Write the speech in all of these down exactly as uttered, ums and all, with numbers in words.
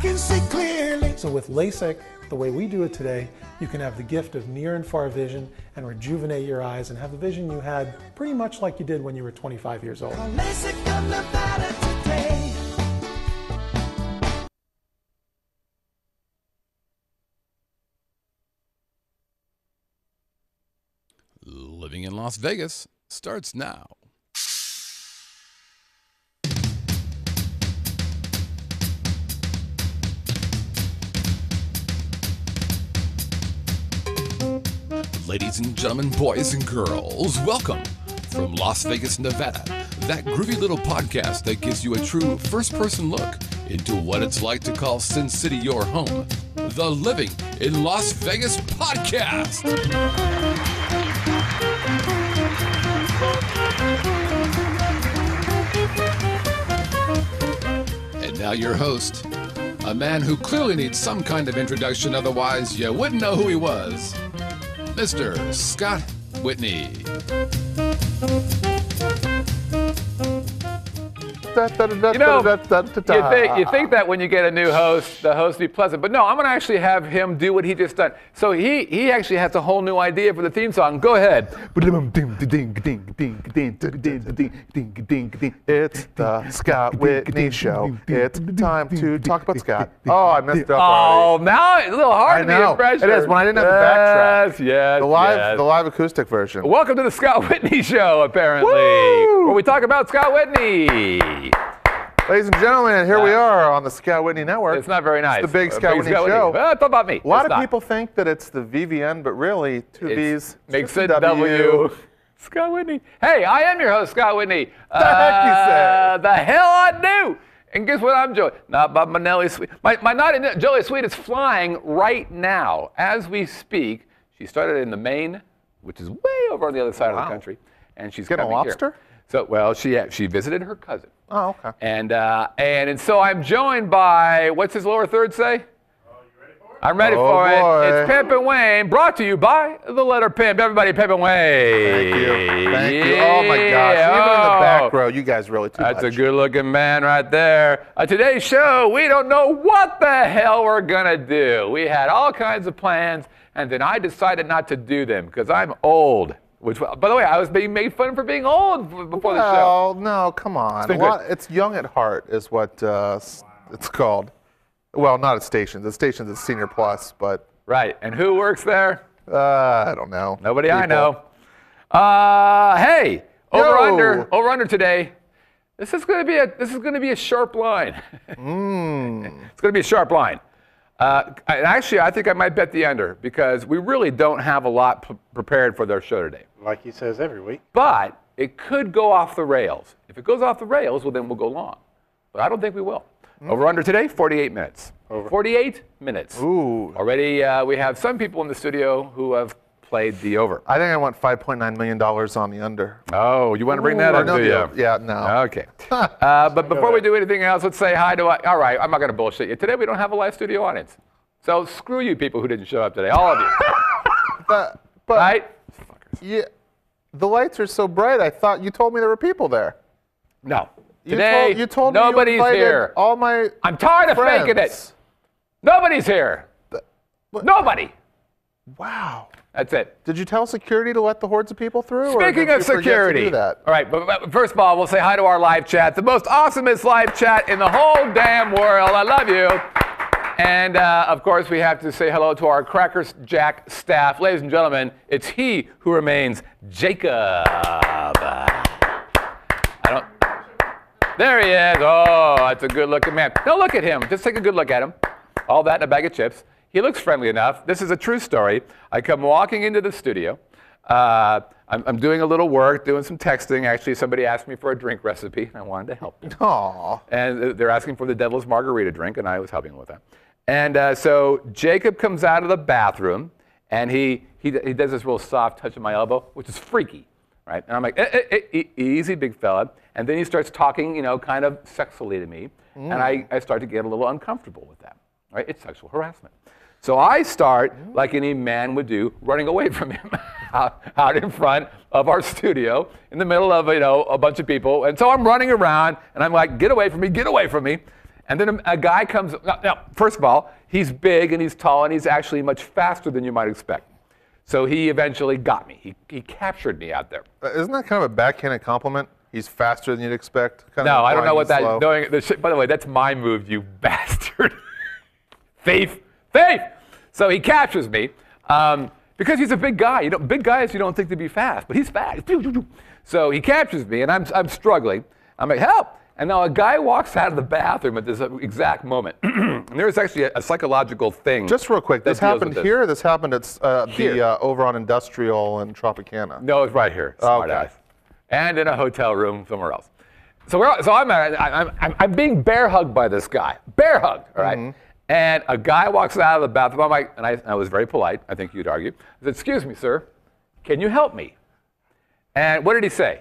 can see clearly. So with LASIK, the way we do it today, you can have the gift of near and far vision and rejuvenate your eyes and have the vision you had pretty much like you did when you were twenty-five years old. LASIK got the better today. Living in Las Vegas starts now. Ladies and gentlemen, boys and girls, welcome from Las Vegas, Nevada, that groovy little podcast that gives you a true first-person look into what it's like to call Sin City your home. The Living in Las Vegas podcast. And now your host, a man who clearly needs some kind of introduction, otherwise you wouldn't know who he was, Mister Scott Whitney. You know, you think, you think that when you get a new host, the host will be pleasant. But no, I'm going to actually have him do what he just done. So he he actually has a whole new idea for the theme song. Go ahead. It's the Scott Whitney Show. It's time to talk about Scott. Oh, I messed up Oh, already. now it's a little hard I to know. be impression. It is when I didn't have to backtrack. Yes, yes, The live, yes. the live acoustic version. Welcome to the Scott Whitney Show, apparently, Woo! where we talk about Scott Whitney. Ladies and gentlemen, here we are on the Scott Whitney Network. It's not very nice. It's the big Uh, Scott Whitney Show. Well, it's not about me. A lot It's of not. people think that it's the V V N, but really, two It's- V's. makes just a it W. Scott Whitney. Hey, I am your host, Scott Whitney. The heck you say? The hell I do. And guess what I'm doing? Not by Manelli Sweet. My, my not Joey Sweet is flying right now as we speak. She started in the Maine, which is way over on the other side of Wow. the country, and she's Getting a coming lobster? here. So, well, she she visited her cousin. Oh, okay. And, uh, and and so I'm joined by, what's his lower third say? I'm ready Oh, for boy. it. It's Pimp and Wayne, brought to you by the letter Pimp. Everybody, Pimp and Wayne. Thank you. Thank you. Oh, my gosh. Even in the back row, you guys really too That's much. a good-looking man right there. Uh, today's show, we don't know what the hell we're going to do. We had all kinds of plans, and then I decided not to do them because I'm old. Which, by the way, I was being made fun for being old before the show. Well, no, come on. It's been A lot- good. it's young at heart is what uh, s- it's called. Well, not at Stations. At Stations, it's Senior Plus, but Right, and who works there? uh, I don't know. Nobody I People. know. Uh, hey, over Yo. under, over under today. This is going to be a this is going to be a sharp line. Mm. It's going to be a sharp line. Uh, I, actually, I think I might bet the under because we really don't have a lot p- prepared for their show today. Like he says every week. But it could go off the rails. If it goes off the rails, well, then we'll go long. But I don't think we will. Over under today, forty-eight minutes. Over. forty-eight minutes. Ooh. Already, uh, we have some people in the studio who have played the over. I think I want five point nine million dollars on the under. Oh, you want to bring that Or up, no do you? deal. Yeah, no. Okay. Uh, but before we do anything else, let's say hi to, uh, all right, I'm not going to bullshit you. Today we don't have a live studio audience. So screw you people who didn't show up today, all of you. But, but Right? yeah, the lights are so bright, I thought you told me there were people there. No. You Today, told, you told nobody's me you invited here. all my I'm tired of friends. faking it. Nobody's here. what- Nobody. Wow. That's it. Did you tell security to let the hordes of people through? or Speaking did of you forget security. To do that? All right, but, but first of all, we'll say hi to our live chat, the most awesomest live chat in the whole damn world. I love you. And uh, of course, we have to say hello to our Crackers Jack staff. Ladies and gentlemen, it's he who remains Jacob. I don't. There he is. Oh, that's a good looking man. No, look at him. Just take a good look at him. All that in a bag of chips. He looks friendly enough. This is a true story. I come walking into the studio. Uh, I'm, I'm doing a little work, doing some texting. Actually, somebody asked me for a drink recipe, and I wanted to help them. Aw. And they're asking for the devil's margarita drink, and I was helping them with that. And uh, so Jacob comes out of the bathroom, and he, he he does this real soft touch of my elbow, which is freaky, right? And I'm like, eh, eh, eh, easy, big fella. And then he starts talking, you know, kind of sexually to me, mm. and I, I start to get a little uncomfortable with that, right? It's sexual harassment. So I start, like any man would do, running away from him out, out in front of our studio in the middle of, you know, a bunch of people. And so I'm running around, and I'm like, get away from me, get away from me. And then a, a guy comes, now, now, first of all, he's big and he's tall and he's actually much faster than you might expect. So he eventually got me. He, he captured me out there. Uh, Isn't that kind of a backhanded compliment? He's faster than you'd expect. Kind No, of I don't know what that, slow. knowing, the shit, by the way, that's my move, you bastard. Thief, thief. So he captures me um, because he's a big guy. You know, big guys you don't think to be fast, but he's fast. So he captures me and I'm, I'm struggling. I'm like, help. And now a guy walks out of the bathroom at this exact moment. And there's actually a, a psychological thing. Just real quick, that this deals happened with this. here. Or this happened at uh, Here. the uh, over on Industrial and Tropicana. No, it's right here. Oh, Smart okay. ass. And in a hotel room somewhere else. So we're so I'm, I'm I'm I'm being bear hugged by this guy. Bear hugged, all right? Mm-hmm. And a guy walks out of the bathroom. I'm like, and I, I was very polite. I think you'd argue. I said, "Excuse me, sir, can you help me?" And what did he say?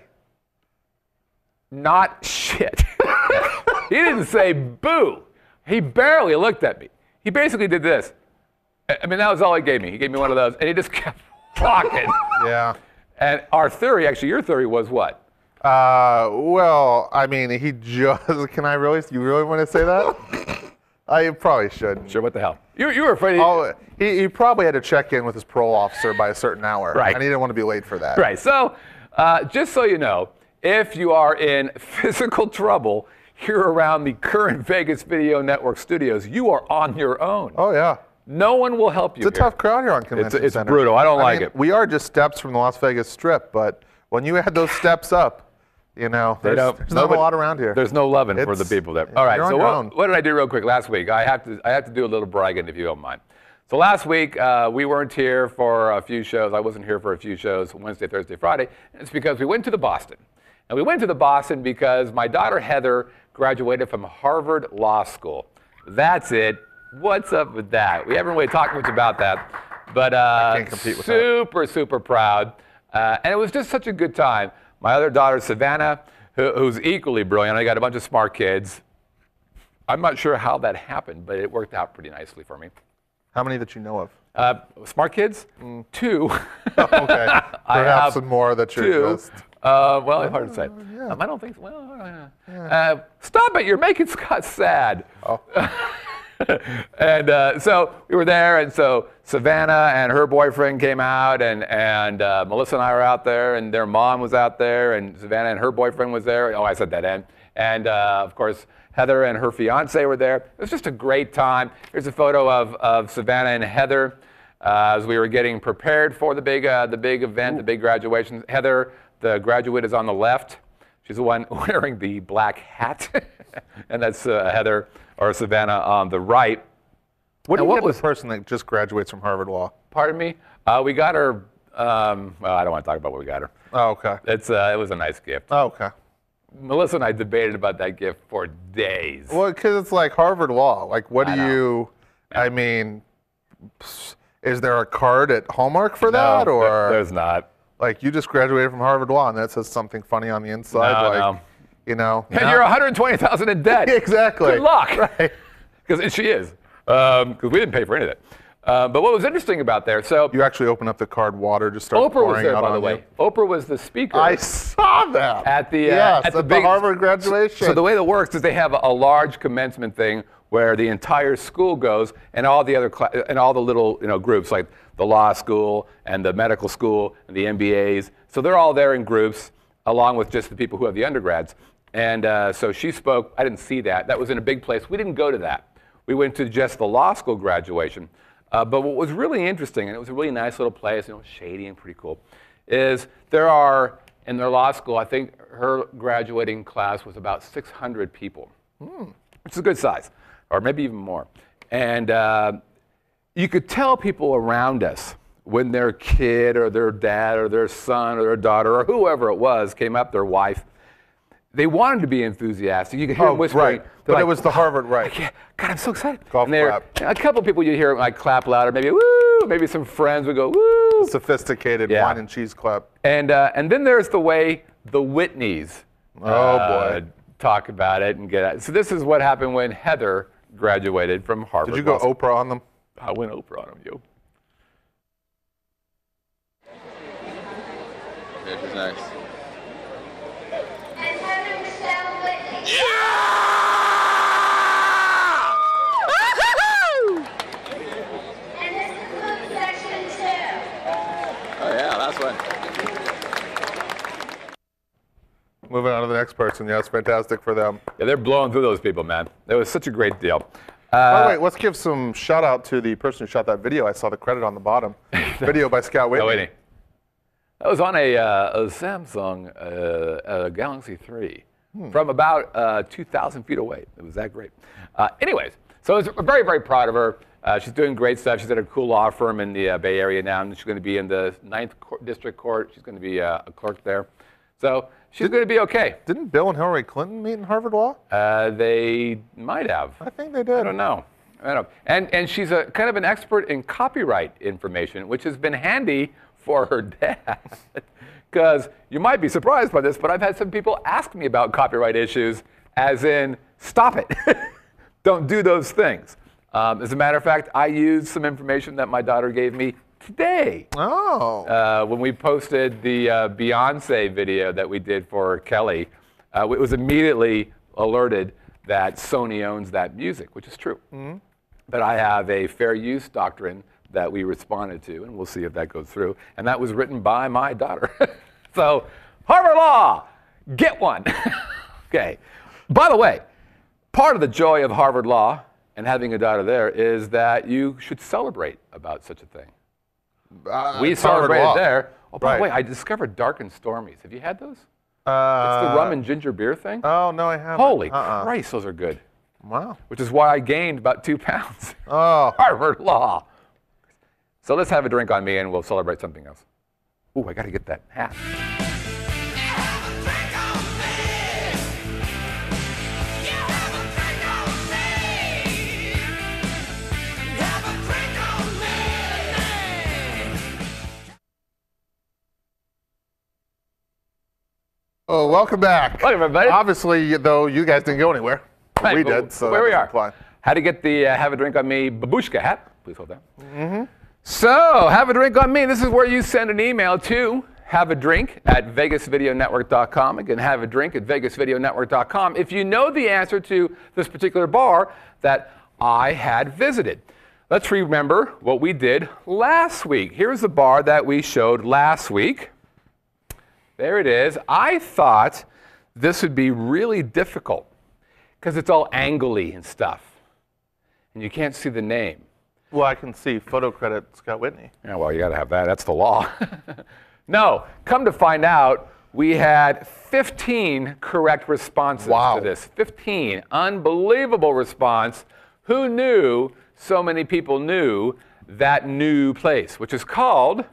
Not shit. He didn't say boo. He barely looked at me. He basically did this. I I mean, that was all he gave me. He gave me one of those, and he just kept walking. Yeah. And our theory, actually, your theory was what? Uh, well, I mean, he just. Can I really? You really want to say that? I probably shouldn't. Sure, what the hell? You, you were afraid. He, Oh, he, he probably had to check in with his parole officer by a certain hour. Right. And he didn't want to be late for that. Right. So, uh, just so you know, if you are in physical trouble here around the current Vegas Video Network studios, you are on your own. Oh, yeah. No one will help you. It's a here. tough crowd here on Convention it's Center. brutal. I don't like mean, it. We are just steps from the Las Vegas Strip, but when you add those steps up, you know, They there's, don't- there's not nobody- a lot around here. There's no loving for the It's- people there. All right. you're on So your what, own. what did I do real quick last week? I have to I have to do a little bragging if you don't mind. So last week uh, we weren't here for a few shows. I wasn't here for a few shows Wednesday, Thursday, Friday. And it's because we went to the Boston. And we went to the Boston because my daughter Heather graduated from Harvard Law School. That's it. What's up with that? We haven't really talked much about that. But uh, can't compete with that. super, super proud. Uh, and it was just such a good time. My other daughter, Savannah, who, who's equally brilliant. I got a bunch of smart kids. I'm not sure how that happened, but it worked out pretty nicely for me. How many that you know of? Uh, smart kids? Two. Okay. I Perhaps have some more that you're two. just. Uh, well, it's hard to say. Um, I don't think so. Well, uh, uh, stop it. You're making Scott sad. Oh. And uh, so we were there, and so Savannah and her boyfriend came out, and, and uh, Melissa and I were out there, and their mom was out there, and Savannah and her boyfriend was there. Oh, I said that end. And uh, of course, Heather and her fiance were there. It was just a great time. Here's a photo of, of Savannah and Heather uh, as we were getting prepared for the big, uh, the big event, the big graduation. Heather, the graduate, is on the left. She's the one wearing the black hat. And that's uh, Heather or Savannah on the right. What do And you what get was- the person that just graduates from Harvard Law? Pardon me? Uh, we got her, um, well, I don't want to talk about what we got her. Oh, okay. It's, uh, it was a nice gift. Oh, okay. Melissa and I debated about that gift for days. Well, because it's like Harvard Law. Like, what I do know. you? I mean, pss, is there a card at Hallmark for No, that, there- or there's not. like you just graduated from Harvard Law and that says something funny on the inside? No, like, no. you know. And now- you're one hundred twenty thousand dollars in debt. Exactly. Good luck. Right. Because she is. Because we didn't pay for any of it. Uh, but what was interesting about there, so You actually open up the card, water just starts Oprah was pouring there, out by the on way. you. Oprah was the speaker. I saw that At the, uh, yes, at the at big- Harvard graduation. So the way that works is they have a, a large commencement thing where the entire school goes, and all the other cla- and all the little you know groups like the law school and the medical school and the M B As. So they're all there in groups, along with just the people who have the undergrads. And uh, so she spoke. I didn't see that. That was in a big place. We didn't go to that. We went to just the law school graduation. Uh, but what was really interesting, and it was a really nice little place, you know, shady and pretty cool, is there are, in their law school, I think her graduating class was about six hundred people, Hmm. which is a good size, or maybe even more. And uh, you could tell people around us when their kid or their dad or their son or their daughter or whoever it was came up, their wife, they wanted to be enthusiastic. You could hear Oh, them whispering. right. They're But it like, was the Harvard right. yeah, God, I'm so excited. Golf and there- clap. A couple people you hear like clap louder, maybe woo, maybe some friends would go woo. Sophisticated Yeah. wine and cheese clap. And uh, and then there's the way the Whitneys Oh, uh, boy. talk about it and get it. So this is what happened when Heather graduated from Harvard. Did you go Law School. Oprah on them? I went Oprah on him, yo. Yeah, she's nice. And Heather Michelle Whitney. fun. Moving on to the next person. Yeah, it's fantastic for them. Yeah, they're blowing through those people, man. It was such a great deal. By Uh, the way, let's give some shout out to the person who shot that video. I saw the credit on the bottom. Video by Scott Whitney. Oh, wait. That was on a, uh, a Samsung uh, a Galaxy three from about uh, two thousand feet away. It was that great. Uh, anyways, so I was very, very proud of her. Uh, she's doing great stuff. She's at a cool law firm in the uh, Bay Area now, and she's going to be in the ninth Court, District Court. She's going to be uh, a clerk there. So she's going to be okay. Didn't Bill and Hillary Clinton meet in Harvard Law? Uh, they might have. I think they did. I don't know. I don't know. And, and she's a kind of an expert in copyright information, which has been handy for her dad. Because you might be surprised by this, but I've had some people ask me about copyright issues, as in, stop it. Don't do those things. Um, as a matter of fact, I used some information that my daughter gave me today. Oh. Uh, when we posted the uh, Beyonce video that we did for Kelly, uh, it was immediately alerted that Sony owns that music, which is true. Mm-hmm. But I have a fair use doctrine that we responded to, and we'll see if that goes through. And that was written by my daughter. So, Harvard Law, get one. Okay. By the way, part of the joy of Harvard Law and having a daughter there is that you should celebrate about such a thing. Uh, We it's Harvard celebrated Law. there. Oh, by Right. the way, I discovered Dark and Stormies. Have you had those? Uh, It's the rum and ginger beer thing. Oh, no, I haven't. Holy uh-uh. Christ, those are good. Wow. Which is why I gained about two pounds. Oh. Harvard Law. So let's have a drink on me and we'll celebrate something else. Ooh, I got to get that hat. Oh, welcome back. Welcome, everybody. Obviously, though, you guys didn't go anywhere. Right, we but did, so where that we doesn't are. apply. How to get the uh, have a drink on me babushka hat. Please hold that. Mm-hmm. So, have a drink on me. This is where you send an email to have a drink at vegas video network dot com. Again, have a drink at vegas video network dot com. If you know the answer to this particular bar that I had visited. Let's remember what we did last week. Here's the bar that we showed last week. There it is. I thought this would be really difficult because it's all angly and stuff. And you can't see the name. Well, I can see photo credit Scott Whitney. Yeah, well, you got to have that. That's the law. No, come to find out, we had fifteen correct responses Wow. to this. fifteen. Unbelievable response. Who knew so many people knew that new place, which is called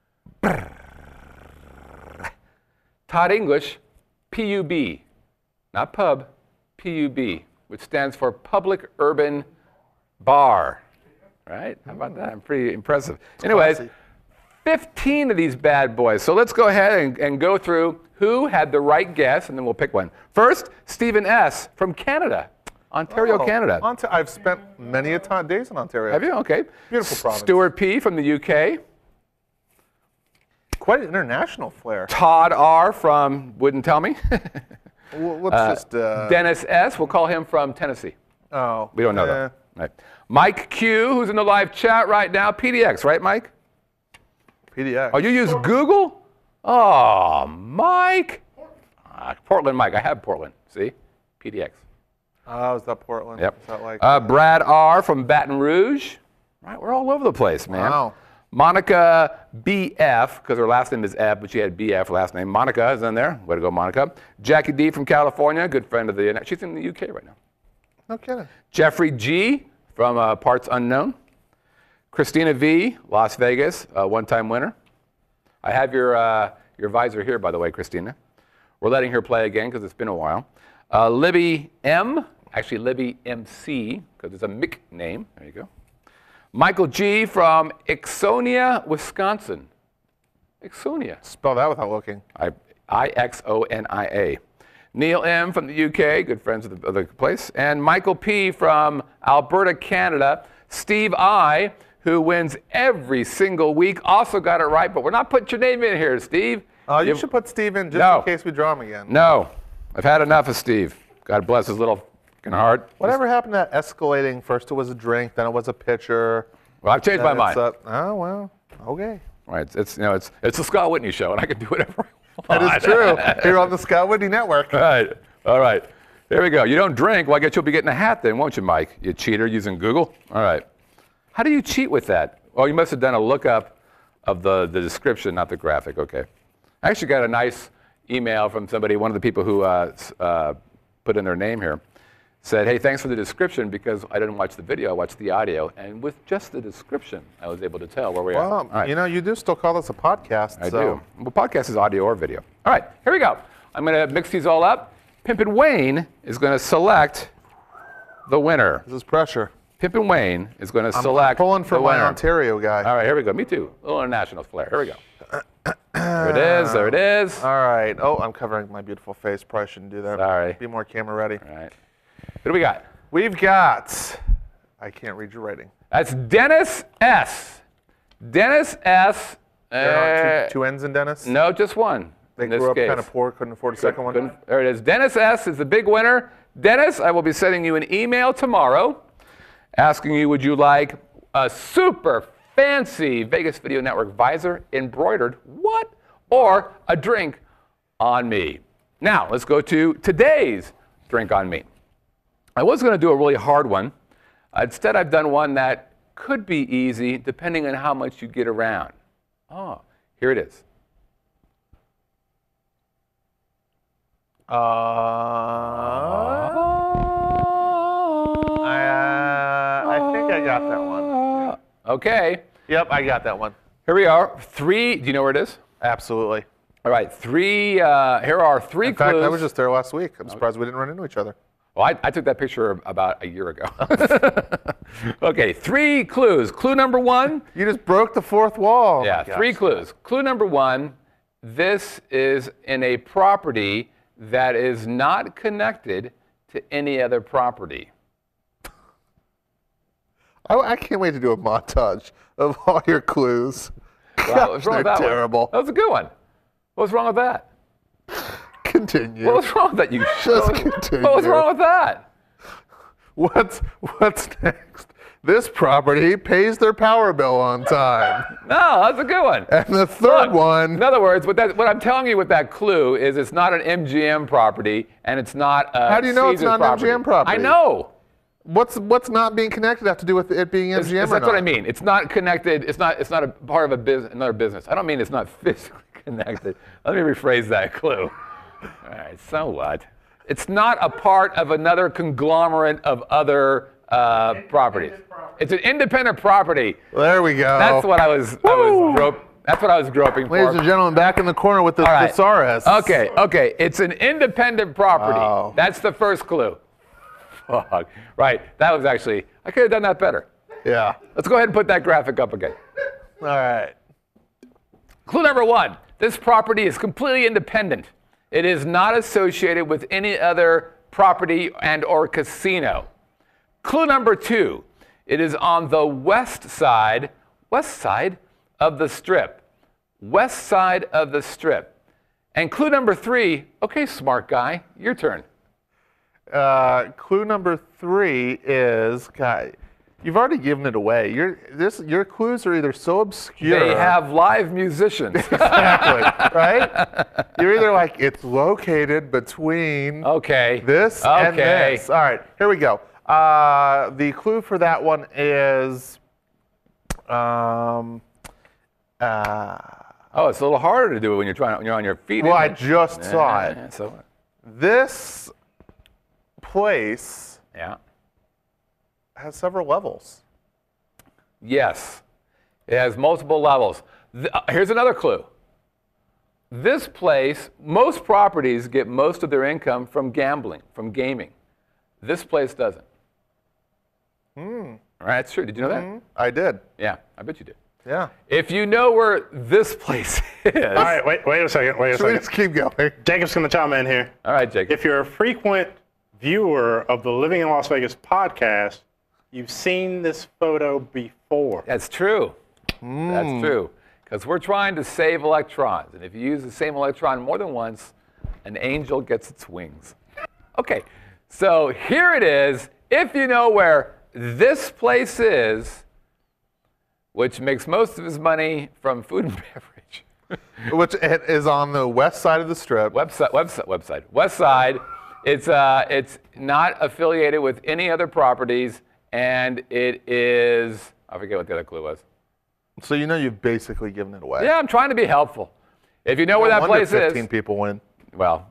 Todd English P U B. Not pub, P U B, which stands for Public Urban Bar. Right? How about that? Pretty impressive. Anyways, Classy. fifteen of these bad boys. So let's go ahead and, and go through who had the right guess, and then we'll pick one. First, Stephen S. from Canada, Ontario, Oh, Canada. Ont- I've spent many a time days in Ontario. Have you? Okay. Beautiful province. Stuart P. from the U K. Quite an international flair. Todd R. from Wouldn't Tell Me. Well, let's just. Uh, Dennis S. We'll call him from Tennessee. oh, We don't know eh, that. Right. Mike Q, who's in the live chat right now. P D X, right, Mike? P D X. Oh, you use Google? Oh, Mike. Ah, Portland, Mike. I have Portland. See? P D X. Oh, is that Portland? Yep. Is that like? Uh, Brad R. from Baton Rouge. Right, we're all over the place, man. Wow. Monica B F, because her last name is F, but she had B F last name. Monica is in there. Way to go, Monica. Jackie D. from California, good friend of the. She's in the U K right now. No kidding. Jeffrey G. from uh, Parts Unknown. Christina V. Las Vegas, uh, one-time winner. I have your uh, your visor here, by the way, Christina. We're letting her play again because it's been a while. Uh, Libby M. Actually, Libby M C, because it's a Mick name. There you go. Michael G. from Ixonia, Wisconsin. Ixonia. Spell that without looking. I, I X O N I A. Neil M. from the U K, good friends of the, of the place. And Michael P. from Alberta, Canada. Steve I., who wins every single week, also got it right, but we're not putting your name in here, Steve. Uh, you You- should put Steve in just No. in case we draw him again. No, I've had enough of Steve. God bless his little fucking heart. Whatever happened to that escalating? First it was a drink, then it was a pitcher. Well, I've changed my then it's mind. a- oh, well, okay. Right? It's, it's you know it's it's the Scott Whitney show, and I can do whatever I That want. is true. Here on the Scott Whitney Network. All right. All right. There we go. You don't drink. Well, I guess you'll be getting a hat then, won't you, Mike? You cheater using Google. All right. How do you cheat with that? Oh, you must have done a lookup of the, the description, not the graphic. Okay. I actually got a nice email from somebody, one of the people who uh, uh, put in their name here, said, hey, thanks for the description because I didn't watch the video, I watched the audio. And with just the description, I was able to tell where we are. Well, All right. you know, you do still call this a podcast. I so. do. Well, podcast is audio or video. All right, here we go. I'm going to mix these all up. Pimpin' Wayne is going to select the winner. This is pressure. Pimpin' Wayne is going to I'm select pulling for the my winner. Ontario guy. All right, here we go. Me too. A little international flair. Here we go. There it is. There it is. All right. Oh, I'm covering my beautiful face. Probably shouldn't do that. Sorry. Be more camera ready. All right. What do we got? We've got. I can't read your writing. That's Dennis S. Dennis S. There aren't uh, two, two N's in Dennis. No, just one. They in this grew up case. kind of poor, couldn't afford a second one. Couldn't- There it is. Dennis S. is the big winner. Dennis, I will be sending you an email tomorrow asking you, would you like a super fancy Vegas Video Network visor embroidered, what? Or a drink on me. Now, let's go to today's drink on me. I was going to do a really hard one. Uh, instead, I've done one that could be easy depending on how much you get around. Oh, here it is. Uh, I, uh, I think I got that one. Okay, Yep, I got that one. here we are. Three, do you know where it is? Absolutely. All right, three, uh, here are three In clues. fact, I was just there last week. I'm surprised we didn't run into each other. Well, I, I took that picture about a year ago. Okay, three clues. Clue number one. You just broke the fourth wall. Yeah, Oh my three gosh. clues. Clue number one, this is in a property that is not connected to any other property. I, I can't wait to do a montage of all your clues. Wow, what's wrong with They're that one? terrible. That was a good one. What's wrong with that? Continue. What was wrong with that? You Just what was- continue. What was wrong with that? What's what's next? This property pays their power bill on time. No, that's a good one. And the third Look, one. In other words, what, that, what I'm telling you with that clue is it's not an M G M property and it's not a How do you know it's Caesars not an M G M property? I know. What's what's not being connected have to do with it being It's- M G M it's- or that's what not? I mean. It's not connected. It's not. It's not a part of a business. Another business. I don't mean it's not physically connected. Let me rephrase that clue. All right. So what? It's not a part of another conglomerate of other uh, properties. It's an independent property. There we go. That's what I was. I was grope, That's what I was groping for. Ladies and gentlemen, back in the corner with the All right. thesaurus. Okay. Okay. It's an independent property. Wow. That's the first clue. Fuck. Right. That was actually. I could have done that better. Yeah. Let's go ahead and put that graphic up again. All right. Clue number one, this property is completely independent. It is not associated with any other property and or casino. Clue number two, it is on the west side, west side of the strip. West side of the strip. And clue number three, okay, smart guy, your turn. Uh, clue number three is, God, you've already given it away. Your this your clues are either so obscure. They have live musicians. exactly right. You're either like it's located between Okay. this and Okay. this. All right, here we go. Uh, the clue for that one is, um, uh, Oh, it's a little harder to do it when you're trying when you're on your feet. well, I isn't it? just saw it. Yeah, so, This place yeah. has several levels. Yes, it has multiple levels. Th- uh, here's another clue. This place, most properties get most of their income from gambling, from gaming. This place doesn't. Hmm. All right, it's true. Did you know that? I did. Yeah, I bet you did. Yeah. If you know where this place is. All right, wait, wait a second, wait a Should we second. just keep going? Jacob's going to chime in here. All right, Jake. If you're a frequent viewer of the Living in Las Vegas podcast, you've seen this photo before. That's true. That's true. Because we're trying to save electrons. And if you use the same electron more than once, an angel gets its wings. Okay, so here it is. If you know where this place is, which makes most of his money from food and beverage. Which is on the west side of the strip. Website, website, website. West Side. It's uh, it's not affiliated with any other properties, and it is. I forget what the other clue was. So you know you've basically given it away. Yeah, I'm trying to be helpful. If you know where No that wonder place fifteen is, people win. well,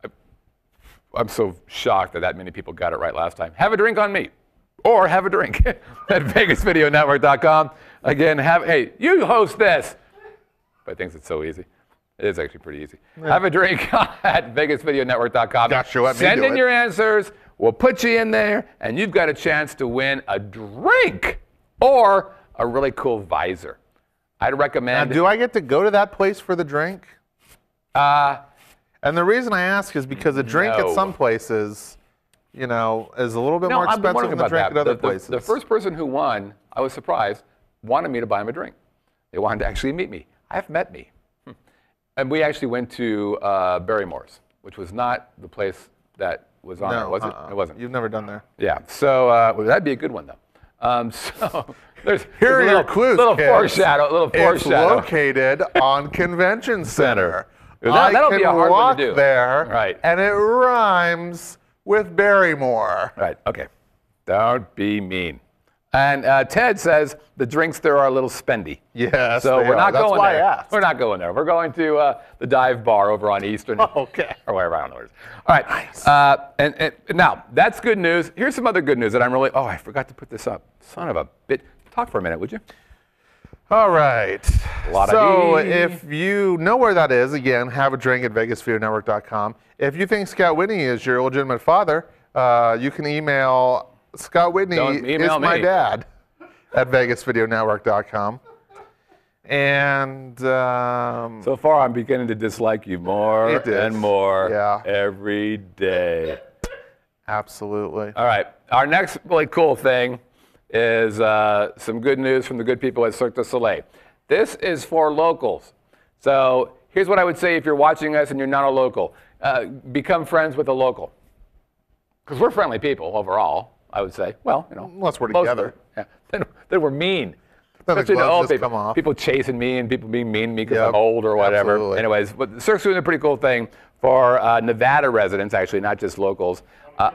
I'm so shocked that that many people got it right last time. Have a drink on me, or have a drink at Vegas Video Network dot com. Again, have hey, you host this. But thinks it's so easy. It is actually pretty easy. Yeah. Have a drink at Vegas Video Network dot com. Gosh, let me Send do in it. your answers. We'll put you in there, and you've got a chance to win a drink or a really cool visor. I'd Now, recommend. do I get to go to that place for the drink? Uh, And the reason I ask is because a drink No. at some places, you know, is a little bit no, more I've been expensive wondering than the about drink that. at other The, the- places. the first person who won, I was surprised, wanted me to buy him a drink. They wanted to actually meet me. I've met me. Hmm. And we actually went to uh, Barrymore's, which was not the place that was on no, there, was uh-uh. it? It wasn't. You've never done there. Yeah. So uh, well, that'd be a good one, though. Um, so there's, Here there's are a your little, clues, Little kids. foreshadow. Little It's foreshadow. located on Convention Center. That- I that'll can be a hard one walk to do. there, Right. and it rhymes with Barrymore. Right. Okay. Don't be mean. And uh, Ted says the drinks there are a little spendy. Yes, So they we're are. not That's going why I there. asked. We're not going there. We're going to uh, the dive bar over on Eastern. Okay. Or wherever, I don't know where it is. All right. Nice. Uh, and, and now, that's good news. Here's some other good news that I'm really, oh, I forgot to put this up. Son of a bit. Talk for a minute, would you? All right. La-da-dee. So if you know where that is, again, have a drink at Vegas Video Network dot com. If you think Scott Whitney is your illegitimate father, uh, you can email Scott Whitney Don't email is my me. dad at Vegas Video Network dot com. And um, So far, I'm beginning to dislike you more It is. and more Yeah. every day. absolutely. All right. Our next really cool thing is uh, some good news from the good people at Cirque du Soleil. This is for locals. So here's what I would say if you're watching us and you're not a local. Uh, become friends with a local. Because we're friendly people overall, I would say. Well, you know. Unless we're most of together. them. Yeah. Then, then we're mean. Then the Especially to gloves old just people. come off. People chasing me and people being mean to me because Yep, I'm old or whatever. absolutely. Anyways, but Cirque's doing a pretty cool thing for uh, Nevada residents, actually, not just locals. Uh,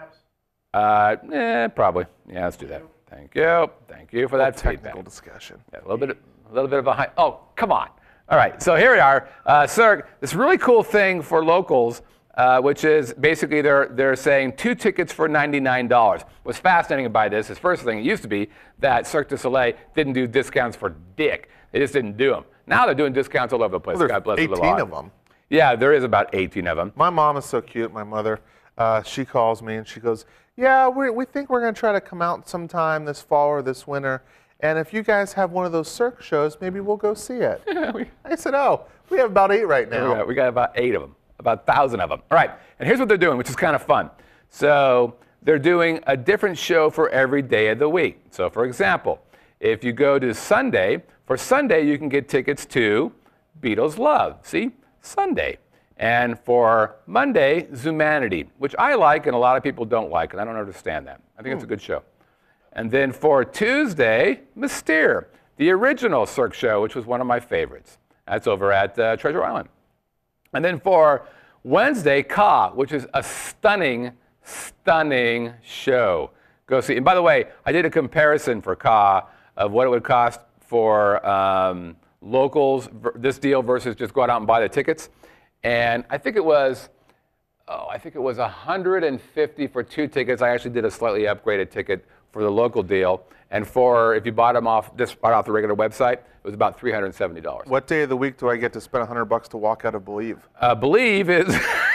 uh, eh, probably. Yeah, let's do that. Thank you. Thank you for that Technical feedback. discussion. Yeah, a little bit, a little bit of a high. Oh, come on. All right. So here we are, uh, Cirque. This really cool thing for locals, uh, which is basically they're they're saying two tickets for ninety-nine dollars. What's fascinating about this is first thing it used to be that Cirque du Soleil didn't do discounts for dick. They just didn't do them. Now they're doing discounts all over the place. Well, God there's bless their little eighteen heart. of them. Yeah, there is about eighteen of them. My mom is so cute, my mother. Uh, she calls me and she goes, yeah, we, we think we're going to try to come out sometime this fall or this winter. And if you guys have one of those Cirque shows, maybe we'll go see it. I said, oh, we have about eight right We now. got, we got about eight of them, about a thousand of them. All right, and here's what they're doing, which is kind of fun. So they're doing a different show for every day of the week. So for example, if you go to Sunday, for Sunday you can get tickets to Beatles Love. See, Sunday. And for Monday, Zumanity, which I like and a lot of people don't like, and I don't understand that. I think it's a good show. And then for Tuesday, Mystere, the original Cirque show, which was one of my favorites. That's over at uh, Treasure Island. And then for Wednesday, Ka, which is a stunning, stunning show. Go see. And by the way, I did a comparison for Ka of what it would cost for um, locals, this deal versus just go out and buy the tickets. And I think it was, oh, I think it was one hundred fifty for two tickets. I actually did a slightly upgraded ticket for the local deal. And for, if you bought them off, just right off the regular website, it was about three hundred seventy dollars. What day of the week do I get to spend one hundred bucks to walk out of Believe? Uh, Believe is,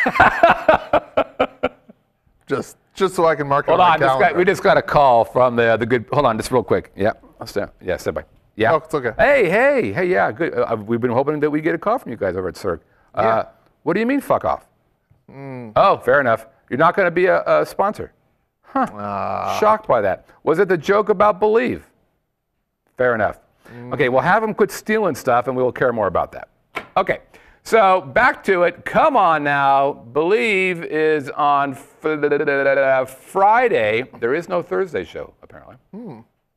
Just just so I can mark it hold on my on, just calendar. got, we just got a call from the, the good, hold on, just real quick. Yeah, I'll stand, yeah, stand by. Yeah. Oh, it's okay. Hey, hey, hey, yeah, good. Uh, we've been hoping that we get a call from you guys over at Cirque. Uh, Yeah. What do you mean, fuck off? Oh, fair enough. You're not going to be a, a sponsor. Huh. Ah. Shocked by that. Was it the joke about Believe? Fair enough. Okay, we'll have them quit stealing stuff and we will care more about that. Okay, so back to it. Come on now. Believe is on f- Friday. There is no Thursday show, apparently.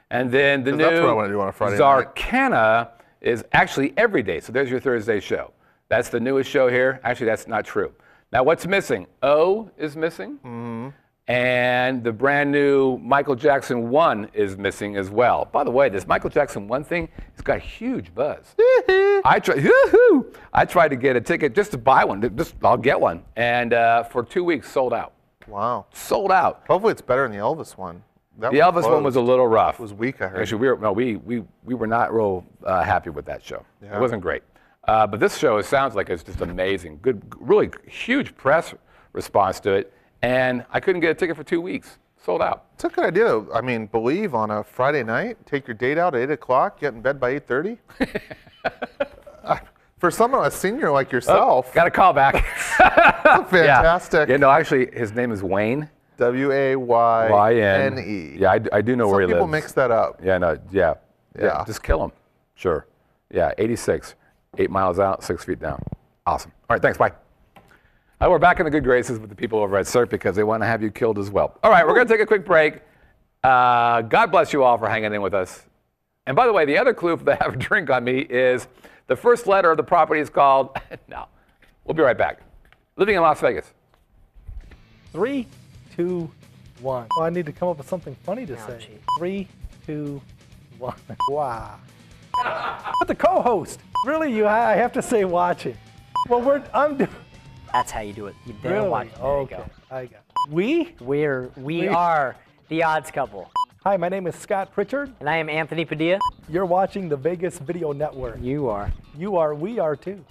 And then the 'Cause new that's what I wanna do on a Friday night. Zarkana is actually every day. So there's your Thursday show. That's the newest show here. Actually, that's not true. Now, what's missing? O is missing. Mm-hmm. And the brand new Michael Jackson one is missing as well. By the way, this Michael Jackson one thing, it's got huge buzz. I tried, I tried to get a ticket just to buy one. Just, I'll get one. And uh, for two weeks, sold out. Wow. Sold out. Hopefully it's better than the Elvis one. That The one Elvis one was a little rough. It was weak, I heard. Actually, we were, no, we, we, we were not real uh, happy with that show. Yeah. It wasn't great. Uh, but this show, it sounds like it's just amazing. Good, really huge press response to it. And I couldn't get a ticket for two weeks. Sold out. It's a good idea, though. I mean, Believe on a Friday night, take your date out at eight o'clock, get in bed by eight thirty. uh, for someone, a senior like yourself, Got a call back. fantastic. Yeah. yeah, no, actually, his name is Wayne. W A Y Y N N E. Yeah, I, I do know Some where he people lives. mix that up. Yeah, no, yeah. Yeah. Just kill him. Sure. Yeah, eighty-six. Eight miles out, six feet down. Awesome. All right, thanks. Bye. Uh, we're back in the good graces with the people over at C E R T because they want to have you killed as well. All right, we're going to take a quick break. Uh, God bless you all for hanging in with us. And by the way, the other clue for the have a drink on me is the first letter of the property is called, no, we'll be right back. Living in Las Vegas. Three, two, one. Oh, I need to come up with something funny to say. gee. Three, two, one. Wow. But the co-host. Really, you? I have to say, watching. Well, we're. I'm. do- That's how you do it. You dare Really? watch. There Okay. you go. I got. It. We. We're we We- are the Odds Couple, Hi, my name is Scott Pritchard. and I am Anthony Padilla. You're watching the Vegas Video Network. You are. You are. We are too.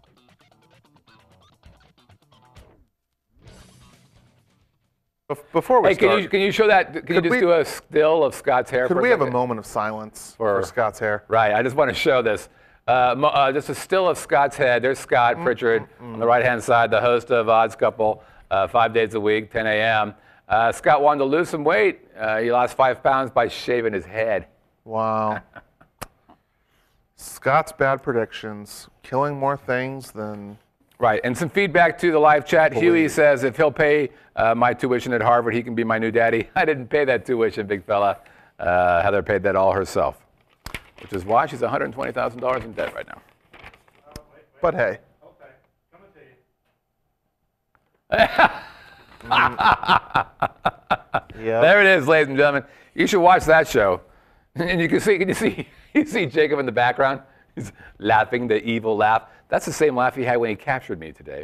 Bef- Before we Hey, can start, you, can you show that? Can you Could just we- do a still of Scott's hair could for we a have a second? moment of silence For- for, Scott's hair? Right, I just want to show this. Uh, mo- uh, just a still of Scott's head. There's Scott Pritchard on the right-hand side, the host of Odds Couple, uh, five days a week, ten a m Uh, Scott wanted to lose some weight. Uh, he lost five pounds by shaving his head. Wow. Scott's bad predictions, killing more things than. Right, and some feedback to the live chat. Huey Believe. says if he'll pay uh, my tuition at Harvard, he can be my new daddy. I didn't pay that tuition, big fella. Uh, Heather paid that all herself, which is why she's one hundred twenty thousand dollars in debt right now. But hey, yeah. There it is, ladies and gentlemen. You should watch that show. And you can see, can you see, you see Jacob in the background? He's laughing, the evil laugh. That's the same laugh he had when he captured me today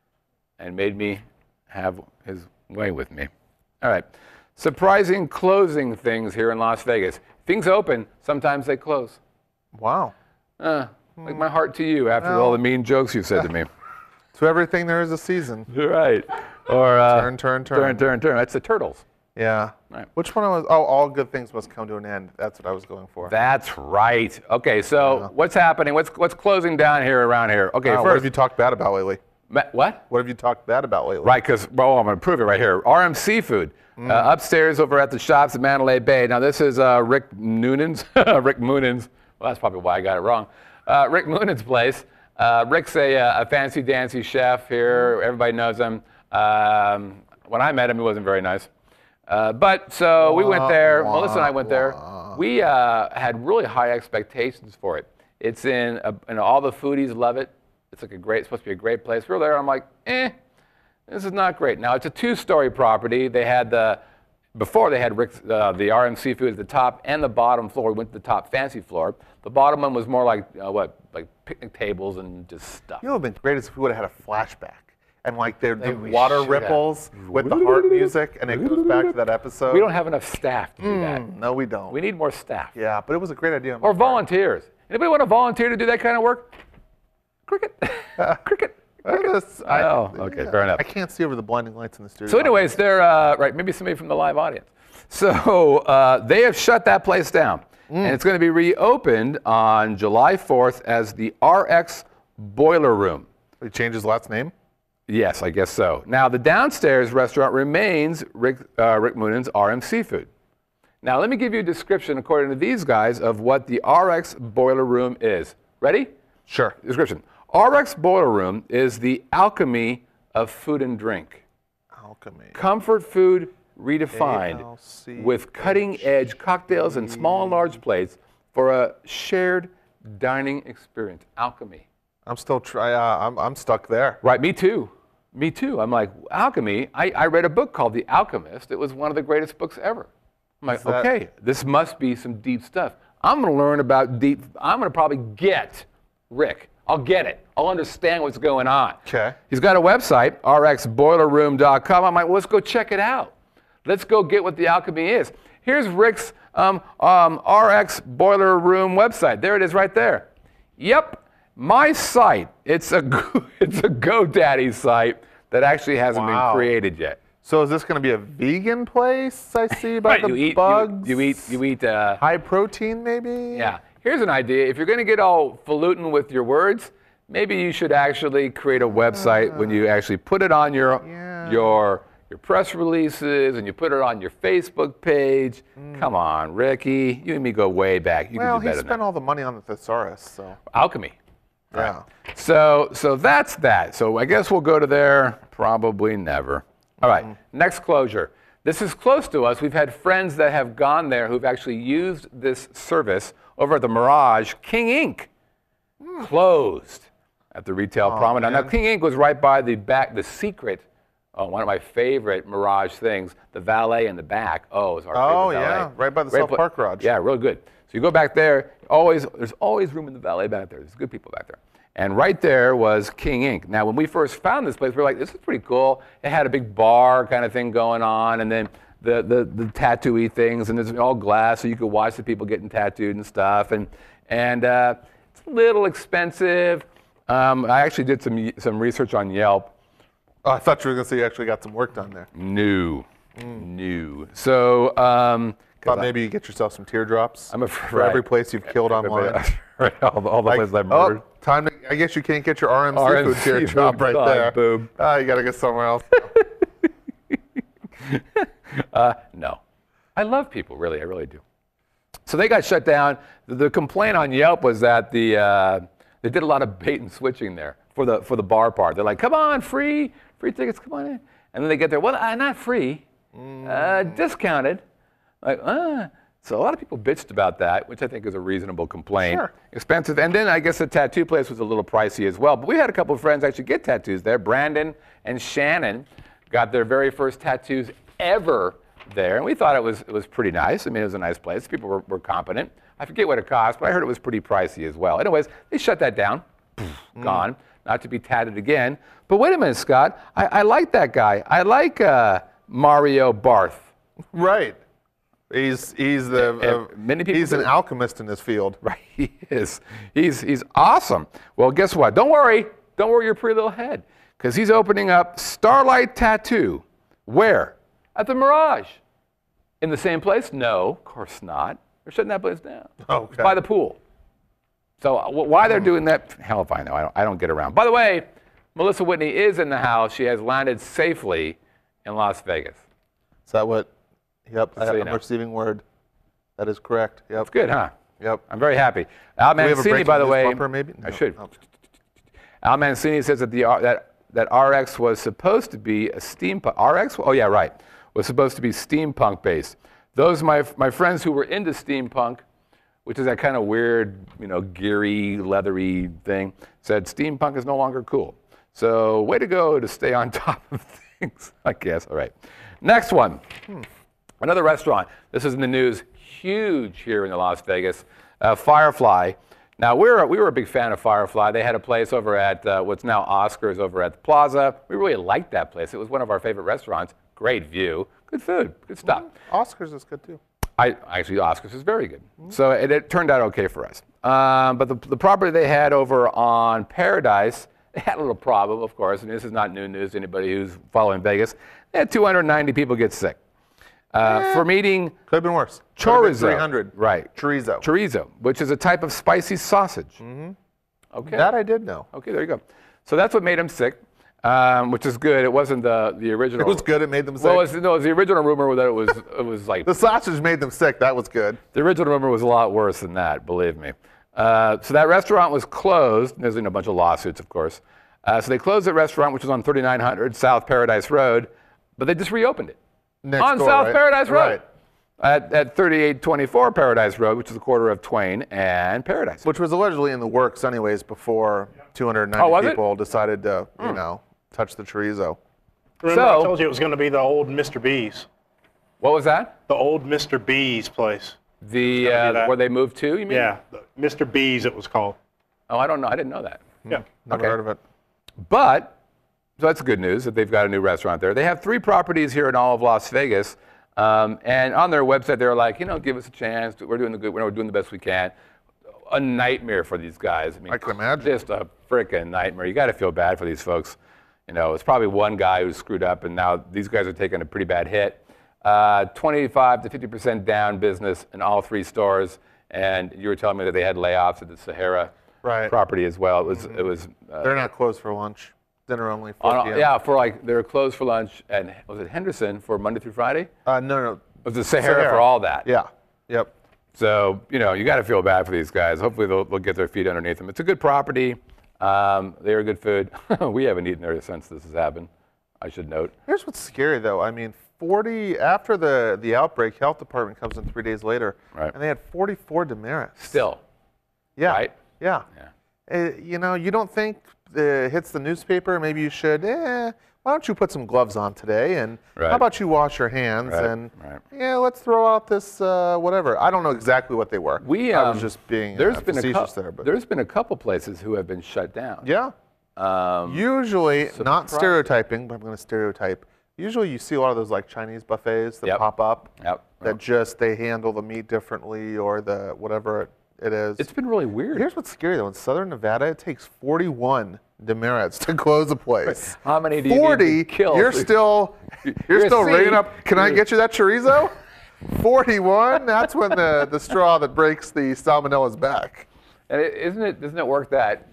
and made me have his way with me. All right. Surprising closing things here in Las Vegas. Things open, sometimes they close. Wow. Uh, like my heart to you after Well. all the mean jokes you said to me. To everything there is a season. You're right. Or uh, Turn, turn, turn, turn. turn, turn. That's the Turtles. Yeah. Right. Which one was? Oh, all good things must come to an end. That's what I was going for. That's right. Okay, so Yeah. what's happening? What's what's closing down here around here? Okay, Uh, what first. have you talked bad about lately? Ma- what? What have you talked bad about lately? Right, because, well, I'm going to prove it right here. R M Seafood, Mm. uh, upstairs over at the shops at Mandalay Bay. Now, this is uh, Rick Noonan's. Rick Moonan's. Well, that's probably why I got it wrong. Uh, Rick Moonan's place. Uh, Rick's a, uh, a fancy dancy chef here. Everybody knows him. Um, when I met him, he wasn't very nice. Uh, but so we went there. Wah, Melissa and I went there. wah. We uh, had really high expectations for it. It's in, a, and all the foodies love it. It's like a great, it's supposed to be a great place. We were there. I'm like, eh, this is not great. Now it's a two-story property. They had the, before they had Rick's, uh, the R M Seafood at the top and the bottom floor. We went to the top fancy floor. The bottom one was more like uh, what, like picnic tables and just stuff. You know what would have been great is if we would have had a flashback. And like the, the we water should have. ripples with the heart music, and it goes back to that episode. We don't have enough staff to do that. Mm, no, we don't. We need more staff. Yeah, but it was a great idea. on my Or part. volunteers. Anybody want to volunteer to do that kind of work? Cricket. Cricket. Uh, this- I- Oh, okay, fair enough. I can't see over the blinding lights in the studio. So anyways, they're, uh, right, maybe somebody from the live audience. So uh, they have shut that place down. And it's going to be reopened on July fourth as the R X Boiler Room. He changed his last name? Yes, I guess so. Now, the downstairs restaurant remains Rick, uh, Rick Moonan's R M Seafood. Now, let me give you a description, according to these guys, of what the R X Boiler Room is. Ready? Sure. Description. R X Boiler Room is the alchemy of food and drink. Alchemy. Comfort food redefined A L C with cutting-edge cocktails and small and large plates for a shared dining experience. Alchemy. I'm still try. Uh, I'm I'm stuck there. Right, me too. Me too. I'm like, alchemy. I, I read a book called The Alchemist. It was one of the greatest books ever. I'm like, that- okay, this must be some deep stuff. I'm going to learn about deep. I'm going to probably get Rick. I'll get it. I'll understand what's going on. Okay. He's got a website, r x boiler room dot com. I'm like, well, let's go check it out. Let's go get what the alchemy is. Here's Rick's um, um, R X Boiler Room website. There it is right there. Yep. My site, it's a it's a GoDaddy site that actually hasn't Wow. been created yet. So is this going to be a vegan place? I see by the you eat, bugs. You, you eat, you eat. Uh, high protein, maybe. yeah. Here's an idea. If you're going to get all falutin with your words, maybe you should actually create a website when you actually put it on your Yeah. your your press releases and you put it on your Facebook page. Come on, Ricky. You and me go way back. You Well, can do he better than spent that. all the money on the thesaurus, so Alchemy. yeah. So, so that's that. So I guess we'll go to there. Probably never. All right, next closure. This is close to us. We've had friends that have gone there who've actually used this service over at the Mirage. King Ink closed at the retail promenade. Now, man. King Ink was right by the back, the secret, oh, one of my favorite Mirage things, the valet in the back. Oh, it's our Oh, favorite valet. yeah, right by the Great South pla- Park garage. Yeah, real good. So you go back there, always, there's always room in the valet back there. There's good people back there. And right there was King Ink. Now, when we first found this place, we were like, this is pretty cool. It had a big bar kind of thing going on, and then the, the, the tattoo-y things, and it's all glass, so you could watch the people getting tattooed and stuff. And, and uh, it's a little expensive. Um, I actually did some, some research on Yelp. Oh, I thought you were going to say you actually got some work done there. New. New. So, um, Thought maybe you get yourself some teardrops I'm for afraid. every place you've killed online. Right, all the, all the Like, places I've oh, murdered. time to, I guess you can't get your R M C R M food C teardrop food, right God, there. boom. Ah, you got to go somewhere else. Uh, no. I love people, really. I really do. So they got shut down. The, the complaint on Yelp was that the uh, they did a lot of bait and switching there for the for the bar part. They're like, come on, free, free tickets, come on in. And then they get there, well, uh, not free, uh, discounted. Like, ah. So a lot of people bitched about that, which I think is a reasonable complaint. Sure. Expensive. And then I guess the tattoo place was a little pricey as well. But we had a couple of friends actually get tattoos there. Brandon and Shannon got their very first tattoos ever there. And we thought it was it was pretty nice. I mean, it was a nice place. People were, were competent. I forget what it cost, but I heard it was pretty pricey as well. Anyways, they shut that down. Gone. Not to be tatted again. But wait a minute, Scott. I, I like that guy. I like uh, Mario Barth. Right. He's he's the Yeah, uh, many people he's an do. alchemist in this field. Right, he is. He's, he's awesome. Well, guess what? Don't worry. Don't worry your pretty little head. Because he's opening up Starlight Tattoo. Where? At the Mirage. In the same place? No, of course not. They're shutting that place down. Okay. It's by the pool. So uh, wh- why they're doing that, hell if I know. I don't, I don't get around. By the way, Melissa Whitney is in the house. She has landed safely in Las Vegas. Is that what? Yep. I, so you I'm know. receiving word. That is correct. Yep. That's good, huh? Yep. I'm very happy. Al Do we have a Mancini, breaking by the news way, bumper, maybe? I No. should. Oh. Al Mancini says that the R- that that R X was supposed to be a steampunk. R X? Oh yeah, right. Was supposed to be steampunk based. Those my my friends who were into steampunk, which is that kind of weird, you know, geary, leathery thing, said steampunk is no longer cool. So way to go to stay on top of things, I guess. All right. Next one. Hmm. Another restaurant. This is in the news. Huge here in the Las Vegas. Uh, Firefly. Now, we were, we were a big fan of Firefly. They had a place over at uh, what's now Oscars over at the Plaza. We really liked that place. It was one of our favorite restaurants. Great view. Good food. Good stuff. Oscars is good too. I actually, Oscars is very good. So it, it turned out okay for us. Um, but the, the property they had over on Paradise, they had a little problem, of course. And this is not new news to anybody who's following Vegas. They had two hundred ninety people get sick uh, from eating Could have been worse. Could have been chorizo. three hundred. Right. Chorizo. Chorizo, which is a type of spicy sausage. Mm-hmm. Okay. That I did know. Okay, there you go. So that's what made him sick, um, which is good. It wasn't the, the original. It was good. It made them sick. Well, it was, no, it was the original rumor that it was it was like the sausage made them sick. That was good. the original rumor was a lot worse than that, believe me. Uh, so that restaurant was closed. There's been a bunch of lawsuits, of course. Uh, so they closed the restaurant, which was on thirty-nine hundred South Paradise Road, but they just reopened it. Next on door, South right? Paradise Road. Right. At, at thirty-eight twenty-four Paradise Road, which is a quarter of Twain and Paradise. Which was allegedly in the works anyways before two hundred ninety Oh, was it? people decided to, you know, touch the chorizo. Remember So- I told you it was going to be the old Mister B's. What was that? The old Mister B's place. The gonna be uh, that. where they moved to? You mean? Yeah, the Mister B's it was called. Oh, I don't know. I didn't know that. Yeah. Never Okay. heard of it. But so that's good news that they've got a new restaurant there. They have three properties here in all of Las Vegas, um, and on their website they're like, you know, give us a chance. We're doing the good. We're doing the best we can. A nightmare for these guys. I mean, I can imagine. Just a freaking nightmare. You got to feel bad for these folks. You know, it's probably one guy who screwed up, and now these guys are taking a pretty bad hit. Uh, twenty-five to fifty percent down business in all three stores, and you were telling me that they had layoffs at the Sahara Right. property as well. It was it was. Uh, They're not closed for lunch. Dinner only. four on, p m yeah, for like they were closed for lunch, and was it Henderson for Monday through Friday? Uh, no, no. It was the Sahara, for all that. Yeah. Yep. So you know you got to feel bad for these guys. Hopefully they'll, they'll get their feet underneath them. It's a good property. Um, they are good food. We haven't eaten there since this has happened. I should note. Here's what's scary though. I mean, forty after the the outbreak, health department comes in three days later, Right. and they had forty-four demerits. Still, Yeah. right? Yeah. Yeah. Uh, you know, you don't think it hits the newspaper? Maybe you should. Eh, why don't you put some gloves on today? And Right. how about you wash your hands? Right, And right. yeah, let's throw out this uh, whatever. I don't know exactly what they were. We I um, was just being there's uh, been a facetious cou- there, but there's been a couple places who have been shut down. yeah. Um, Usually, not surprise- stereotyping, but I'm going to stereotype. Usually, you see a lot of those like Chinese buffets that Yep. pop up. Yep. That just they handle the meat differently or the whatever it, it is. It's been really weird. Here's what's scary though. In Southern Nevada, it takes forty-one demerits to close a place. How many do you need to forty. kill? You're still, you're, You're a still C. ringing up. Can I You're- get you that chorizo? forty-one. That's when the the straw that breaks the salmonella's back. And it, isn't it? Doesn't it work that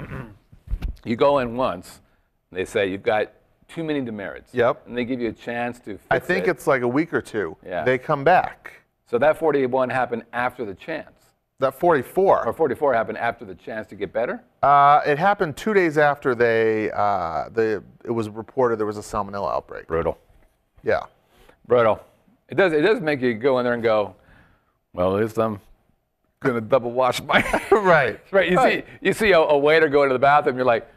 you go in once, and they say you've got too many demerits. Yep. And they give you a chance to fix I think it. it's like a week or two. Yeah. They come back. So that forty-one happened after the chance, That forty-four. or forty-four happened after the chance to get better. Uh, it happened two days after they uh, the it was reported there was a salmonella outbreak. Brutal. Yeah. Brutal. It does. It does make you go in there and go, well, at least I'm gonna double wash my. Right. Right. You see, you see a, a waiter go into the bathroom. You're like,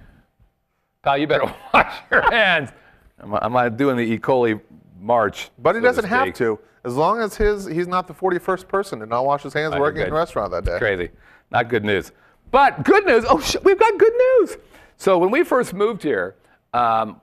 pal, you better wash your hands. I'm, I'm not doing the E. coli march. But he so to doesn't have speak. to, as long as his he's not the forty-first person to not wash his hands Okay, working in good. a restaurant that day. Crazy. Not good news. But good news. Oh, sh- we've got good news. So when we first moved here, um,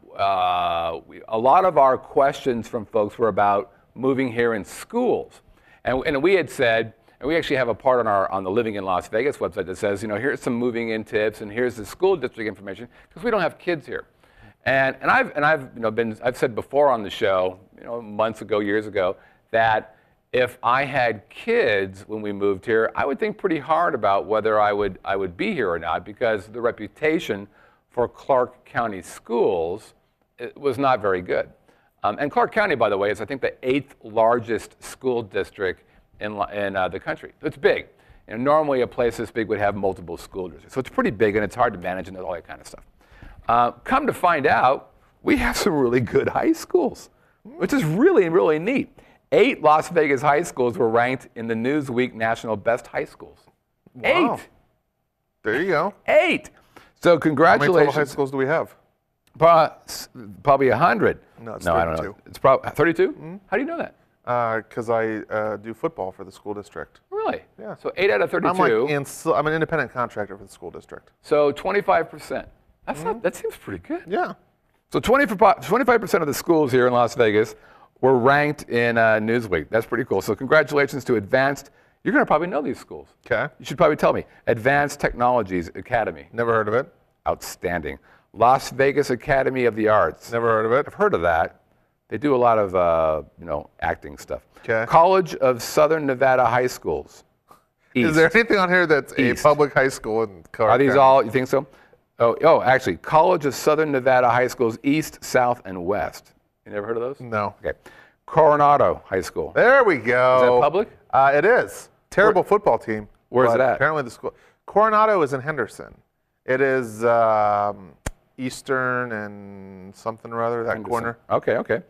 uh, we, a lot of our questions from folks were about moving here in schools. And, and we had said, and we actually have a part on our on the Living in Las Vegas website that says, you know, here's some moving in tips and here's the school district information because we don't have kids here. And and I've and I've you know been I've said before on the show, you know, months ago, years ago, that if I had kids when we moved here, I would think pretty hard about whether I would I would be here or not because the reputation for Clark County schools it was not very good. Um, and Clark County, by the way, is I think the eighth largest school district in li- in uh, the country. It's big. You know, normally a place this big would have multiple school districts, so it's pretty big and it's hard to manage and all that kind of stuff. Uh, come to find out, we have some really good high schools, which is really, really neat. Eight Las Vegas high schools were ranked in the Newsweek National Best High Schools. Wow. Eight. There you go. Eight. So How many congratulations. total high schools do we have? Pro- s- probably a hundred. No, it's I don't know. thirty-two. It's probably thirty-two. How do you know that? Because I uh, do football for the school district. Really? Yeah. So eight out of thirty-two. I'm like in, I'm an independent contractor for the school district. So twenty-five percent. That's not, that seems pretty good. Yeah. So twenty-five percent of the schools here in Las Vegas were ranked in uh, Newsweek. That's pretty cool. So congratulations to Advanced. You're going to probably know these schools. Okay. You should probably tell me. Advanced Technologies Academy. Never heard of it. Outstanding. Las Vegas Academy of the Arts. Never heard of it. I've heard of that. They do a lot of uh, you know acting stuff. Okay. College of Southern Nevada High Schools. Is East. there anything on here that's East. a public high school in Clark Are these County? all? You think so? Oh, oh, actually, College of Southern Nevada High Schools, East, South, and West. You never heard of those? No. Okay. Coronado High School. There we go. Is that public? Uh, it is. Terrible football team. Where's but it at? Apparently the school. Coronado is in Henderson. It is um, Eastern and something or other, that Henderson. corner. Okay, okay.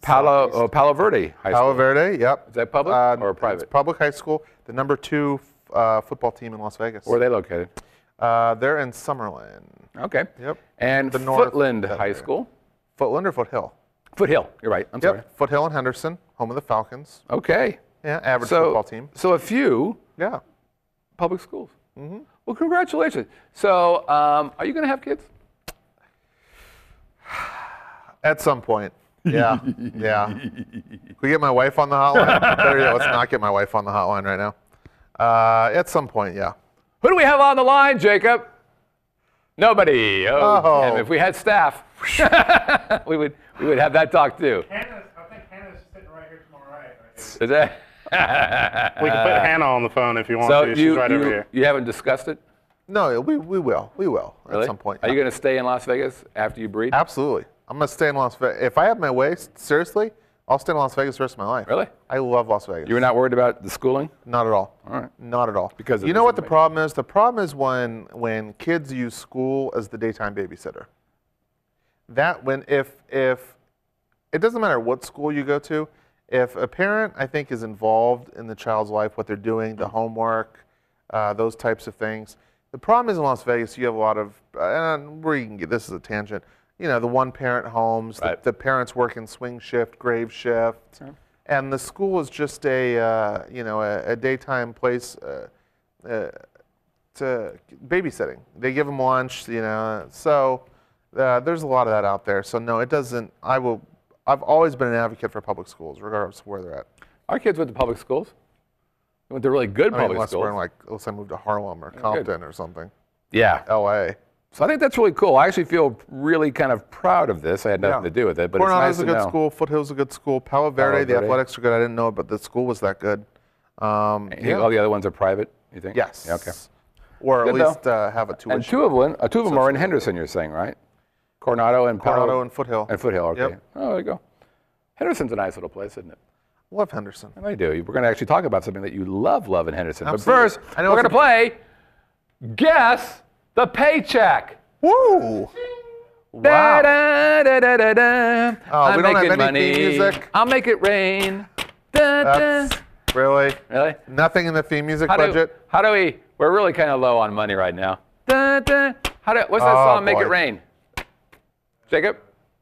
Palo, oh, Palo Verde High School. Palo Verde, yep. Is that public Uh, or private? It's public high school. The number two uh, football team in Las Vegas. Where are they located? Uh, they're in Summerlin. Okay. Yep. And The north- Footland that High area. School? Footland or Foothill? Foothill. You're right. I'm sorry. Yep. Foothill and Henderson, home of the Falcons. Okay. Yeah, average So, football team. so a few Yeah. public schools. Mm-hmm. Well, congratulations. So, um, are you going to have kids? At some point. Yeah. yeah. Can we get my wife on the hotline? Better yet, let's not get my wife on the hotline right now. Uh, at some point, yeah. Who do we have on the line, Jacob? Nobody. Oh, Oh. damn, if we had staff, we would we would have that talk too. Hannah's, I think Hannah's sitting right here to my right. right Is that? We can put Hannah on the phone if you want So to. She's you, right you, over here. you haven't discussed it? No, we, we will. We will Really? at some point. Are you yeah. going to stay in Las Vegas after you breed? Absolutely. I'm going to stay in Las Vegas. If I have my way, seriously, I'll stay in Las Vegas the rest of my life. Really? I love Las Vegas. You were not worried about the schooling? Not at all. All right. Not at all. Because of you this know what the information. problem is? The problem is when when kids use school as the daytime babysitter. That when if if it doesn't matter what school you go to, if a parent I think is involved in the child's life, what they're doing, the homework, uh, those types of things. The problem is in Las Vegas, you have a lot of uh, where you can get this is a tangent. You know, the one-parent homes, Right. the, the parents work in swing shift, grave shift, and the school is just a uh, you know a, a daytime place uh, uh, to babysitting. They give them lunch, you know. So uh, there's a lot of that out there. So no, it doesn't. I will. I've always been an advocate for public schools, regardless of where they're at. Our kids went to public schools. They went to really good I mean, public unless schools. we're in like, let's say I moved to Harlem or Compton or something, yeah. L A. So I think that's really cool. I actually feel really kind of proud of this. I had nothing Yeah. to do with it, but Coronado's it's nice a to good know. school. Foothill's a good school. Palo Verde, Palo the Verde. athletics are good. I didn't know it, but the school was that good. Um, And yeah. all the other ones are private, you think? Yes. Yeah, okay. Or at Good, though. least uh, have a tuition. And two of them, uh, two of them are in Henderson, you're saying, right? Coronado and Palo- Coronado and Foothill. And Foothill, okay. Yep. Oh, there you go. Henderson's a nice little place, isn't it? Love Henderson. And I do. We're going to actually talk about something that you love, love in Henderson. Absolutely. But first, I know we're going it's to play Guess the Paycheck. Woo! Da, Wow. da, da, da, da, da. Oh, I'm we don't have making any money. theme music? I'll make it rain. Da, da. That's really Really? nothing in the theme music How do, budget. how do we, we're really kind of low on money right now. Da, da. How do, what's that Oh, song, Make boy. It Rain? Jacob?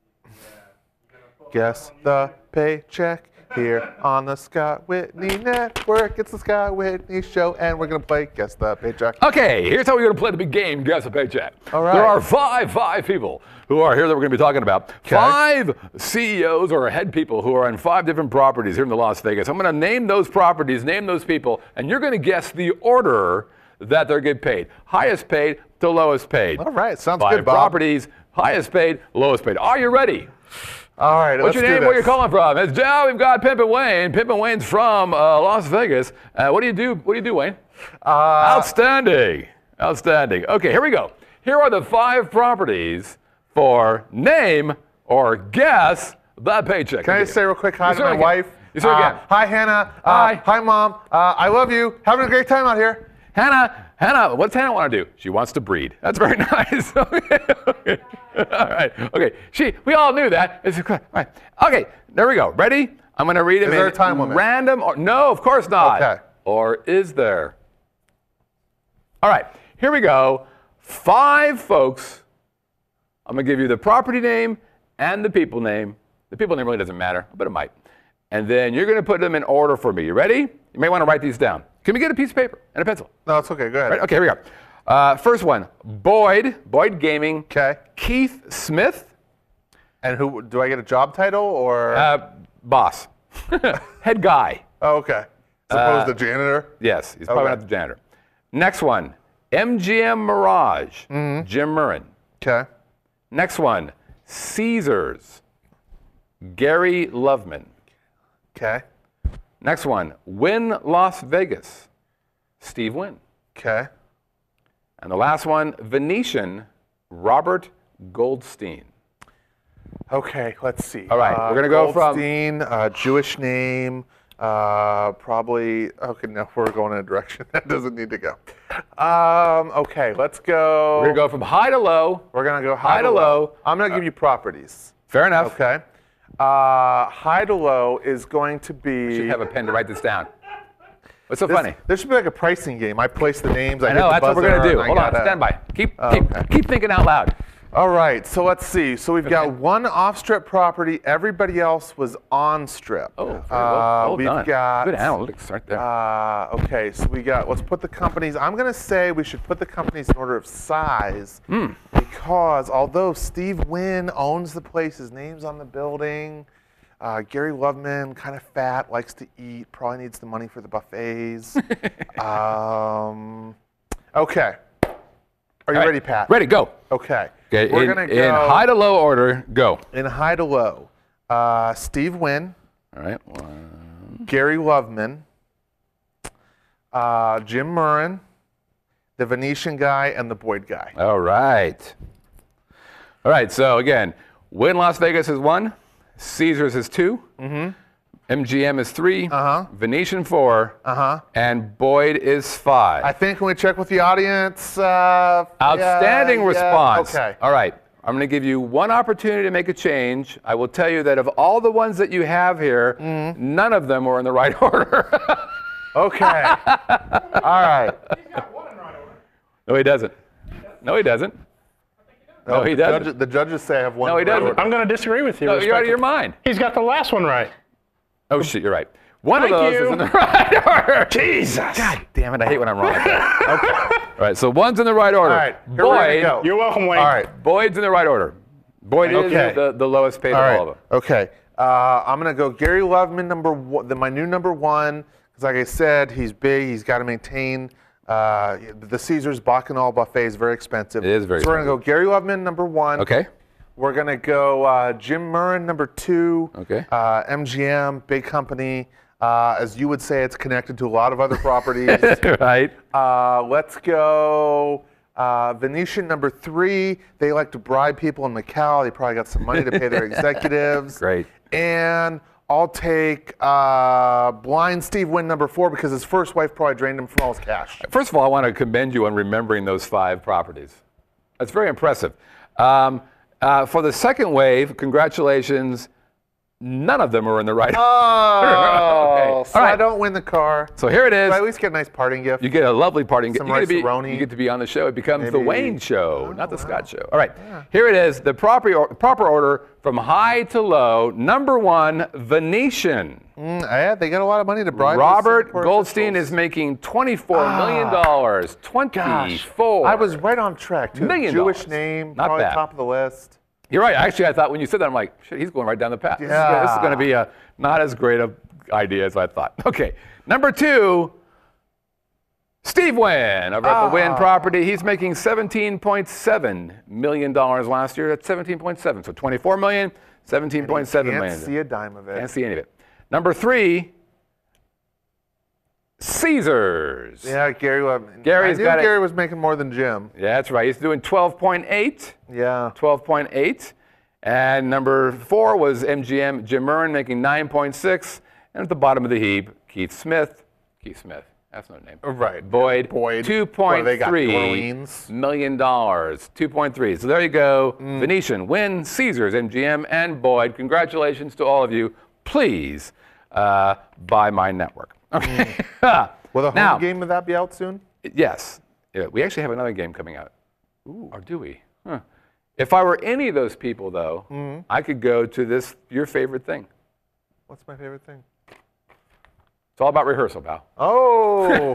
Guess the paycheck here on the Scott Whitney Network. It's the Scott Whitney Show, and we're gonna play Guess the Paycheck. Okay, here's how we're going to play the big game, Guess the Paycheck. All right. There are five, five people who are here that we're going to be talking about. Five C E Os or head people who are on five different properties here in the Las Vegas. I'm going to name those properties, name those people, and you're going to guess the order that they're getting paid. Highest paid to lowest paid. All right, sounds Five good, Bob. properties, highest paid, lowest paid. Are you ready? All right, What's let's your do name? this. Where you calling from? It's Joe. We've got Pimpin' Wayne. Pimpin' Wayne's from uh, Las Vegas. Uh, what do you do? What do you do, Wayne? Uh, Outstanding. Outstanding. Okay, here we go. Here are the five properties for name or guess the paycheck. Can I just say real quick hi You to certainly my can. wife? You certainly Uh, can. Hi, Hannah. Uh, Hi. Hi, Mom. Uh, I love you. Having a great time out here. Hannah, Hannah, what's Hannah want to do? She wants to breed. That's very nice. Okay, okay. All right. Okay. She. We all knew that. It's, all right. Okay. There we go. Ready? I'm going to read them Is there in a time limit? random. Or no, of course not. Okay. Or is there? All right. Here we go. Five folks. I'm going to give you the property name and the people name. The people name really doesn't matter, but it might. And then you're going to put them in order for me. You ready? You may want to write these down. Can we get a piece of paper and a pencil? No, it's okay. Go ahead. Right, okay, here we go. Uh, first one, Boyd, Boyd Gaming. Okay. Keith Smith, And who do I get a job title or? uh, boss, head guy. oh, okay. As opposed to janitor. Yes, he's probably Okay. not the janitor. Next one, M G M Mirage, Mm-hmm. Jim Murrin. Okay. Next one, Caesars, Gary Loveman. Okay. Next one, Wynn Las Vegas, Steve Wynn. Okay. And the last one, Venetian, Robert Goldstein. Okay. Let's see. All right, we're gonna go from- Goldstein, uh, Jewish name. Uh, probably. Okay. No, we're going in a direction that doesn't need to go. Um. Okay. Let's go. We're gonna go from high to low. We're gonna go high, high to low. I'm gonna give you properties. Fair enough. Okay. Uh, high to low is going to be. You should have a pen to write this down. What's so This- funny? There should be like a pricing game. I place the names. I, I hit know, the that's what we're buzzer, going to do. and I Hold on, gotta- stand by. Keep, Oh, keep, okay. keep thinking out loud. All right, so let's see. So we've got one off-strip property. Everybody else was on-strip. Oh, very well, Uh, well we've done. got. Good analytics right there. Uh, okay, so we got. Let's put the companies. I'm gonna say we should put the companies in order of size Hmm. because although Steve Wynn owns the place, his name's on the building. Uh, Gary Loveman, kind of fat, likes to eat, probably needs the money for the buffets. um, okay. Are you All right, ready, Pat? Ready, go. Okay. Okay, We're in, gonna go in high to low order, go. in high to low. Uh, Steve Wynn, All right. One. Gary Loveman, uh, Jim Murren, the Venetian guy, and the Boyd guy. All right. All right, so again, Wynn Las Vegas is one, Caesars is two, mm-hmm. M G M is three, Uh-huh. Venetian four, Uh-huh. and Boyd is five. I think when we check with the audience, uh, Outstanding yeah, yeah, response. Okay. All right. I'm going to give you one opportunity to make a change. I will tell you that of all the ones that you have here, Mm-hmm. none of them were in the right order. Okay. All right. No, he doesn't. No, he doesn't. No, he the doesn't. judges- the judges say I have one. No, he in the right doesn't. order. I'm going to disagree with you. No, you're out of your respectfully. mind. He's got the last one right. Oh, shit, you're right. One Thank of those you. is in the right order. Jesus. God damn it, I hate when I'm wrong like that. Okay. All right, so one's in the right order. All right. Here we're gonna Boyd, go. You're welcome, Wayne. All right. Boyd's in the right order. Boyd Okay. is the, the lowest paid All of right. all of them. Okay. Uh, I'm gonna go Gary Loveman, number one, the, my new number one, because like I said, he's big. He's got to maintain. Uh, the Caesars Bacchanal buffet is very expensive. It is very So we're gonna go Gary Loveman, number one. Okay. We're gonna go uh, Jim Murren, number two. Okay. Uh, M G M, big company. Uh, as you would say, it's connected to a lot of other properties. Right. Uh, let's go uh, Venetian number three. They like to bribe people in Macau. They probably got some money to pay their executives. Great. And I'll take uh, Blind Steve Wynn number four because his first wife probably drained him from all his cash. First of all, I want to commend you on remembering those five properties. That's very impressive. Um, uh, for the second wave, congratulations. None of them are in the right. Oh, Okay. so All right. I don't win the car. So here it is. Do I at least get a nice parting gift? You get a lovely party. Some you, get to be, rice-a-roni. you get to be on the show. It becomes the Maybe- Wayne Show, not the Scott Show. All right, here it is. The proper, or, proper order from high to low. Number one, Venetian. Mm, yeah, they got a lot of money to bribe. these Robert Singapore Goldstein officials. is making twenty-four million dollars. twenty-four. I was right on track too. Million Jewish dollars. name, Not probably bad. top of the list. You're right. Actually, I thought when you said that, I'm like, shit, he's going right down the path. This is gonna- This is Yeah. going to be a not as great a idea as I thought. Okay, number two, Steve Wynn over at the Wynn property. He's making seventeen point seven million dollars last year. That's seventeen point seven. So twenty-four million, seventeen point seven Can't million. see a dime of it. Can't see any of it. Number three, Caesars. Yeah, Gary. Loveman. Gary's I knew got it. Gary was making more than Jim. Yeah, that's right. He's doing twelve point eight. Yeah. twelve point eight. And number four was M G M, Jim Murren, making nine point six. And at the bottom of the heap, Keith Smith. Keith Smith, that's no name. Right. Boyd, Boyd. two What, point they got New three Orleans? million dollars. two point three. So there you go. Mm. Venetian, Wynn, Caesars, M G M, and Boyd. Congratulations to all of you. Please uh, buy my network. Okay. Will the home now, game of that be out soon? Yes. Yeah, we actually have another game coming out. Or do we? Huh. If I were any of those people, though, Mm-hmm. I could go to this, your favorite thing. What's my favorite thing? It's all about rehearsal, pal. Oh.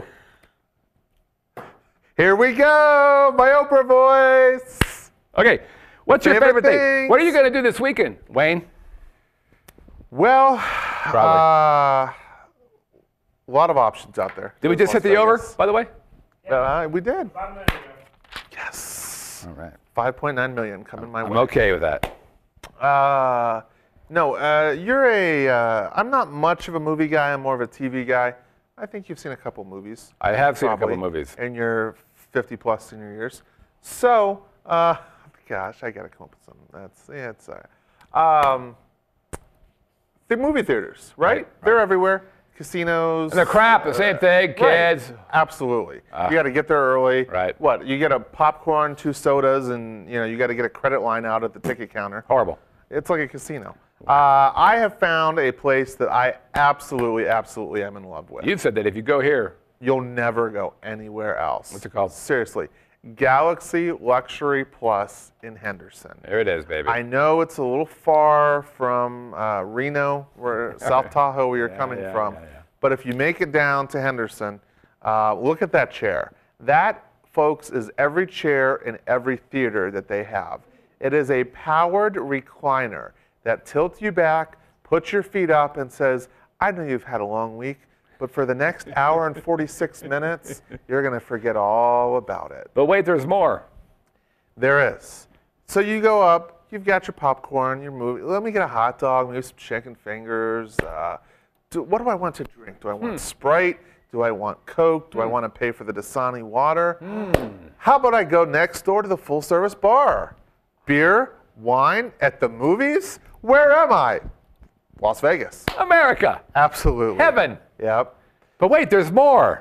Here we go. My Oprah voice. Okay. What's your Favorite favorite thing? things? What are you going to do this weekend, Wayne? Well, Probably. uh, a lot of options out there. Did we just hit the over, by the way? Uh, we did. Five minutes ago. Yes. All right. five point nine million coming my I'm way. okay with that. Uh, no, uh, you're a. Uh, I'm not much of a movie guy. I'm more of a T V guy. I think you've seen a couple movies. I have seen a couple probably, movies. in your fifty plus senior years. So, uh, gosh, I gotta come up with something. That's yeah, it's. Uh, um, the movie theaters, right? Right, They're everywhere. Casinos. And they're crap, the same thing, kids. Right. Absolutely. you got to get there early. Right. What? You get a popcorn, two sodas, and you know you got to get a credit line out at the ticket counter. Horrible. It's like a casino. Uh, I have found a place that I absolutely, absolutely am in love with. You've said that if you go here, You'll never go anywhere else. What's it called? Seriously. Galaxy Luxury Plus in Henderson. there it is, baby. I know it's a little far from uh, Reno, where South Tahoe, where you're coming yeah, from. yeah, yeah. But if you make it down to Henderson, uh, look at that chair. That, folks, is every chair in every theater that they have. It is a powered recliner that tilts you back, puts your feet up, and says, I know you've had a long week, but for the next hour and forty-six minutes, you're going to forget all about it. But wait, there's more. There is. So you go up, you've got your popcorn, your movie. Let me get a hot dog, maybe some chicken fingers. Uh, do, what do I want to drink? Do I want Sprite? Do I want Coke? Do I want to pay for the Dasani water? How about I go next door to the full service bar? Beer, wine, at the movies? Where am I? Las Vegas. America. Absolutely. Heaven. Yep. But wait, there's more.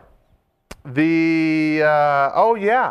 The, uh, oh yeah.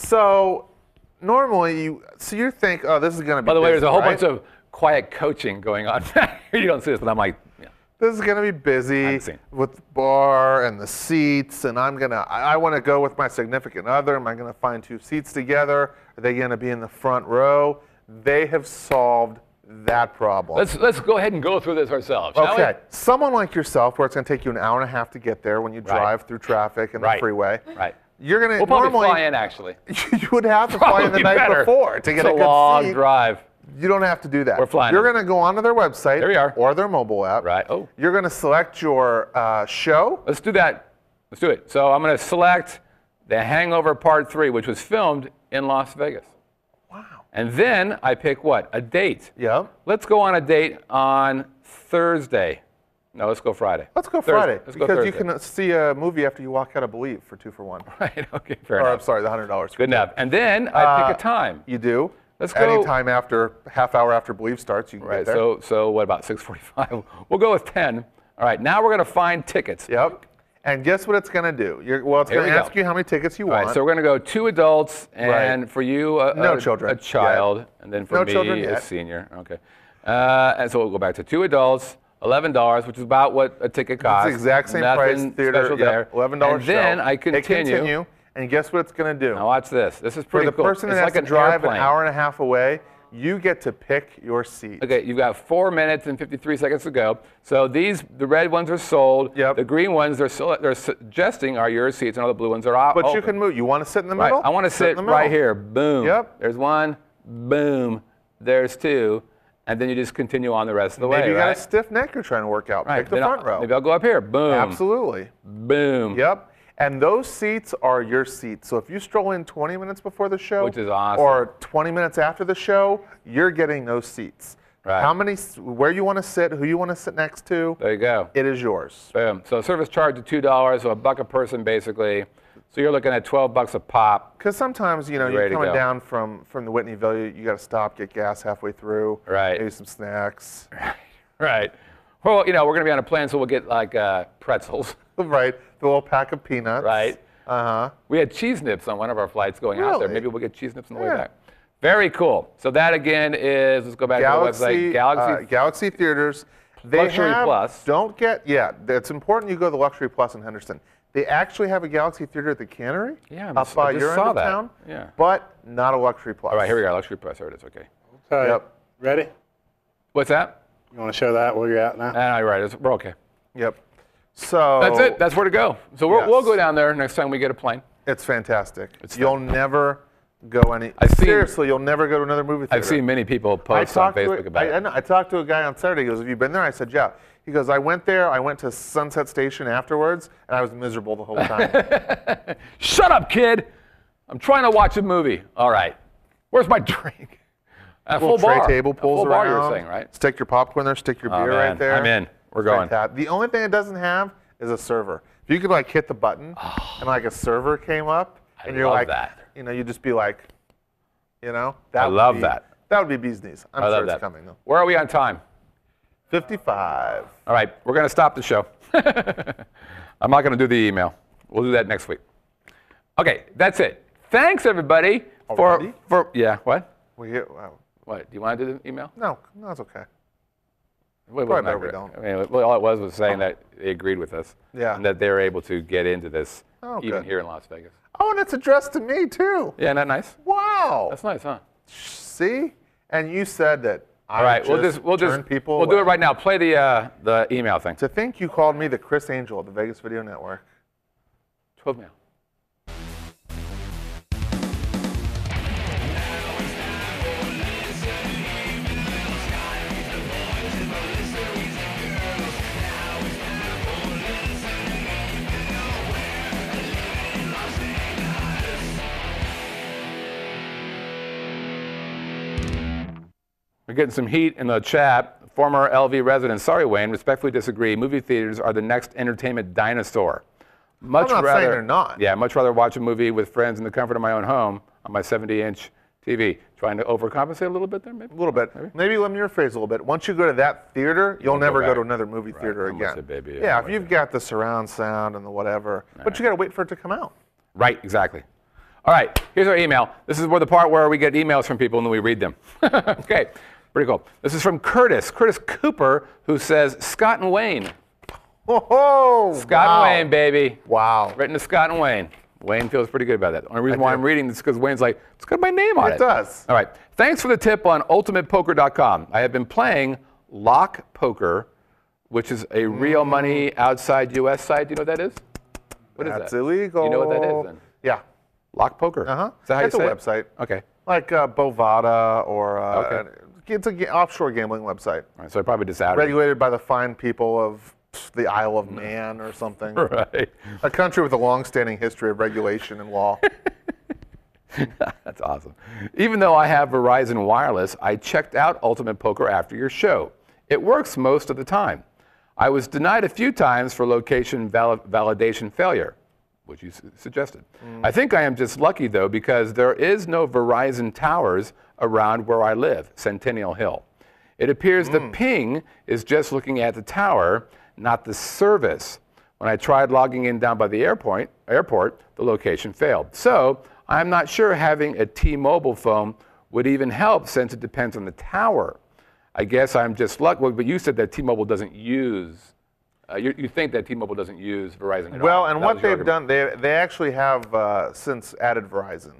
So normally you, so you think, oh, this is going to be By the way, busy, there's a whole right? bunch of quiet coaching going on. You don't see this, but I'm like, yeah. This is going to be busy haven't seen. with the bar and the seats, and I'm going to, I, I want to go with my significant other. Am I going to find two seats together? Are they going to be in the front row? They have solved that problem. Let's let's go ahead and go through this ourselves. shall we? Okay, someone like yourself, where it's going to take you an hour and a half to get there when you drive through traffic and Right. the freeway. Right. You're going to We'll probably normally fly in, actually. you would have to fly in the Probably night better. before to get it's a a good long seat. drive. You don't have to do that. We're flying You're in. going to go onto their website There we are. or their mobile app. Right. Oh. You're going to select your uh, show. Let's do that. Let's do it. So I'm going to select The Hangover Part three, which was filmed in Las Vegas. Wow. And then I pick what? A date. Yep. Let's go on a date on Thursday. No, let's go Friday. Let's go Thursday. Friday Let's go because you Thursday. can see a movie after you walk out of Believe for two for one. Right. Okay. Fair Or I'm enough. sorry, the hundred dollars. Good enough. And then I Uh, pick a time. You do. Let's go- Anytime after half hour after Believe starts, you can Right. get there. So so what about six forty-five? We'll go with ten. All right. Now we're going to find tickets. Yep. And guess what it's going to do? You're, well, it's Here going to we ask go. you how many tickets you All want. right. So we're going to go two adults, and Right. for you, a, No a, children a child, yet. and then for No me, children a yet. senior. Okay. Uh, and so we'll go back to two adults. eleven dollars, which is about what a ticket costs. It's the exact same Nothing price. Theater. special Yep, there. eleven dollars And then show. I Hit continue. continue. And guess what it's going to do? Now watch this. This is For pretty the cool. person it's that has like to an drive airplane. an hour and a half away, you get to pick your seat. Okay, you've got four minutes and fifty-three seconds to go. So these, the red ones are sold. Yep. The green ones they're sele- they're suggesting are your seats, and all the blue ones are out. But you can move. You want to sit in the Right. middle? I want to sit in the right middle. here. Boom. Yep. There's one. Boom. There's two. And then you just continue on the rest of the Maybe way, you right? got a stiff neck you're trying to work out. Right. Pick the Then front I'll, row. Maybe I'll go up here. Boom. Absolutely. Boom. Yep. And those seats are your seats. So if you stroll in twenty minutes before the show, Which is awesome. or twenty minutes after the show, you're getting those seats. Right. How many, where you want to sit, who you want to sit next to, There you go. it is yours. Boom. So service charge of two dollars, so a buck a person basically. So you're looking at twelve bucks a pop. Because sometimes, you know, You're you're ready to coming go. down from, from the Whitneyville, you, you got to stop, get gas halfway through. Right. Maybe some snacks. Right. Well, you know, we're going to be on a plane, so we'll get like uh, pretzels. Right. The little pack of peanuts. Right. Uh-huh. We had cheese nips on one of our flights going out there. Really? Maybe we'll get cheese nips on the way Yeah. back. Very cool. So that again is, let's go back to Galaxy, the website, Galaxy. uh, Galaxy Theaters. They Luxury have, Plus. Don't get, yeah, it's important you go to the Luxury Plus in Henderson. They actually have a Galaxy Theater at the Cannery. Yeah, I up just- I by just your saw end of that. town. Yeah. But not a Luxury Plus. All right, here we go. Luxury Plus. There it is. Okay. Okay. Yep. Ready? What's that? You want to show that while you're out now? Ah, you're right. It's, we're okay. Yep. So That's it. That's where to go. So we'll, Yes. we'll go down there next time we get a plane. it's fantastic. It's you'll fun. never go any. I've seen- seriously, you'll never go to another movie theater. I've seen many people I post on talked to Facebook a, about I, I, it. know, I talked to a guy on Saturday. He goes, "Have you been there?" I said, "Yeah." He goes, "I went there. I went to Sunset Station afterwards, and I was miserable the whole time." Shut up, kid. I'm trying to watch a movie. All right. Where's my drink? A little full tray bar. table A pulls full bar, around. you were saying, right? Stick your popcorn there. Stick your Oh, beer man. right there. I'm in. We're going. Fantastic. The only thing it doesn't have is a server. If you could like hit the button and like a server came up, I and you're love like, that. you know, you'd just be like, you know, that I would love be- that. That would be bee's knees. I'm I sure love it's that. coming though. Where are we on time? fifty-five. All right, we're going to stop the show. I'm not going to do the email. We'll do that next week. Okay, that's it. Thanks, everybody. For, Already? for Yeah, what? We hit, wow. What? Do you want to do the email? No, no, it's okay. Well, it Probably wasn't better that we great. don't. I mean, well, all it was was saying that they agreed with us. Yeah. And that they were able to get into this Oh, even good. here in Las Vegas. Oh, and it's addressed to me too. Yeah, isn't that nice? Wow. That's nice, huh? See? And you said that I All right, just we'll just we'll turn just people we'll do away. it right now. Play the uh, the email thing. To think you called me the Chris Angel of the Vegas Video Network. twelve mail. We're getting some heat in the chat. Former L V resident, sorry Wayne, respectfully disagree. Movie theaters are the next entertainment dinosaur. Much I'm not rather, saying they're not. Yeah, much rather watch a movie with friends in the comfort of my own home on my seventy inch T V. Trying to overcompensate a little bit there, maybe? A little bit. Maybe, let me rephrase a little bit. Once you go to that theater, you'll Won't go never go, back. to another movie Right. theater Almost again. a baby, yeah, yeah, I'm if with you've you. got the surround sound and the whatever, but you got to wait for it to come out. Right, exactly. All right, here's our email. This is where the part where we get emails from people and then we read them. Okay, pretty cool. This is from Curtis, Curtis Cooper, who says, Scott and Wayne. Whoa! Scott wow. and Wayne, baby. Wow. Written to Scott and Wayne. Wayne feels pretty good about that. The only reason why I'm reading this is because Wayne's like, it's got my name on it. It does. All right. Thanks for the tip on ultimate poker dot com. I have been playing Lock Poker, which is a real money outside U S site. Do you know what that is? What is That's that? illegal. You know what that is then? Yeah. Lock Poker. Uh-huh. Is that how It's you a say it? website. Okay. Like uh, Bovada or uh, Okay. it's an offshore gambling website. All right, so I probably just outed it. Regulated by the fine people of the Isle of Man or something. Right. A country with a long-standing history of regulation and law. That's awesome. Even though I have Verizon Wireless, I checked out Ultimate Poker after your show. It works most of the time. I was denied a few times for location val- validation failure, which you su- suggested. Mm. I think I am just lucky, though, because there is no Verizon towers around where I live, Centennial Hill. It appears the Mm. ping is just looking at the tower, not the service. When I tried logging in down by the airport, airport, the location failed. So I'm not sure having a T-Mobile phone would even help since it depends on the tower. I guess I'm just lucky, well, but you said that T-Mobile doesn't use, uh, you, you think that T-Mobile doesn't use Verizon at all. Well, and That what was your they've argument. done, they they actually have uh, since added Verizon.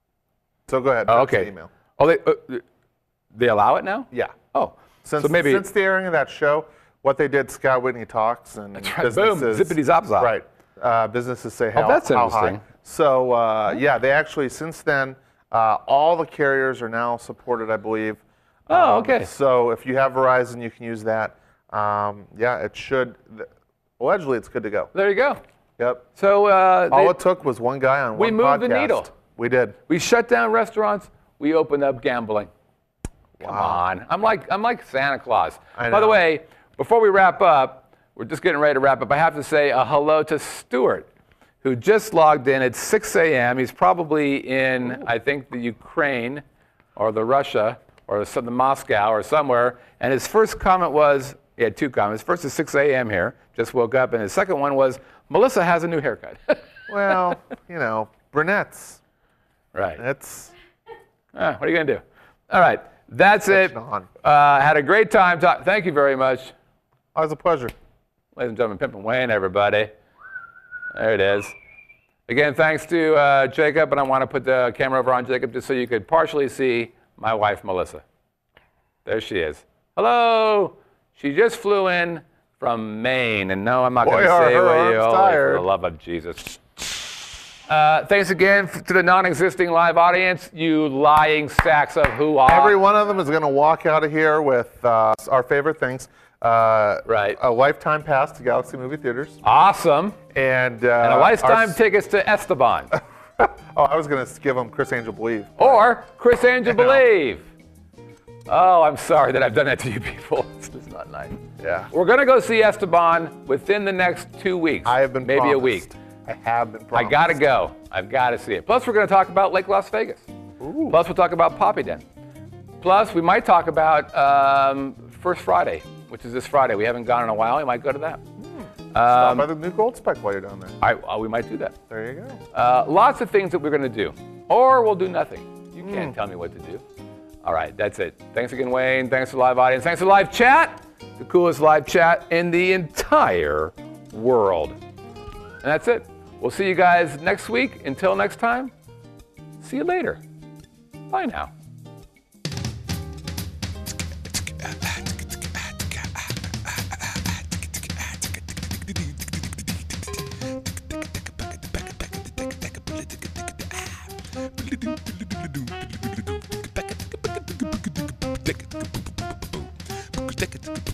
So go ahead. Oh, finish the okay. Email. Oh, they, uh, they allow it now? Yeah. Oh, Since, so maybe, since the airing of that show, what they did, Scott Whitney talks and right. Boom. businesses. Zippity zop zop. Right. Uh, businesses say how, Oh, that's how interesting. high. So uh, yeah, they actually since then uh, all the carriers are now supported, I believe. Oh, Um, okay. So if you have Verizon, you can use that. Um, yeah, it should. th- Allegedly, it's good to go. there you go. Yep. So uh, All they- it took was one guy on We one moved the podcast. needle. We did. we shut down restaurants, we opened up gambling. Come Wow. on. I'm like, I'm like Santa Claus. I By the know. way, before we wrap up, we're just getting ready to wrap up. I have to say a hello to Stuart, who just logged in at six a m He's probably in, I think, the Ukraine or the Russia or some, the Moscow or somewhere. And his first comment was, he had two comments. First is six a m here, just woke up. And his second one was, Melissa has a new haircut. Well, you know, brunettes. Right. That's Ah, what are you going to do? All right. That's it. Touching on. Uh, had a great time. Talk- Thank you very much. always a pleasure. Ladies and gentlemen, Pimp and Wayne, everybody. There it is. Again, thanks to uh, Jacob, and I want to put the camera over on Jacob just so you could partially see my wife, Melissa. There she is. Hello. She just flew in from Maine, and no, I'm not going Boy, to are say her where you arms are. For tired. the love of Jesus. Uh, thanks again f- to the non-existing live audience, you lying sacks of hoo-ah. Every one of them is going to walk out of here with uh, our favorite things. Uh, Right. A lifetime pass to Galaxy Movie Theaters. Awesome. And, uh, And a lifetime our- tickets to Esteban. Oh, I was going to give them Chris Angel Believe. Or Chris Angel Believe. Oh, I'm sorry that I've done that to you people. This is not nice. Yeah. We're going to go see Esteban within the next two weeks. I have been Maybe promised. a week. I have been I promised. got to go. I've got to see it. Plus, we're going to talk about Lake Las Vegas. Plus, we'll talk about Poppy Den. Plus, we might talk about um, First Friday, which is this Friday. We haven't gone in a while. We might go to that. Stop Um, by the new Gold Spec while you're down there. I, uh, we might do that. There you go. Uh, lots of things that we're going to do. Or we'll do nothing. You Hmm. can't tell me what to do. All right, that's it. Thanks again, Wayne. Thanks to the live audience. Thanks to the live chat. the coolest live chat in the entire world. And that's it. We'll see you guys next week. Until next time, see you later. Bye now. Tick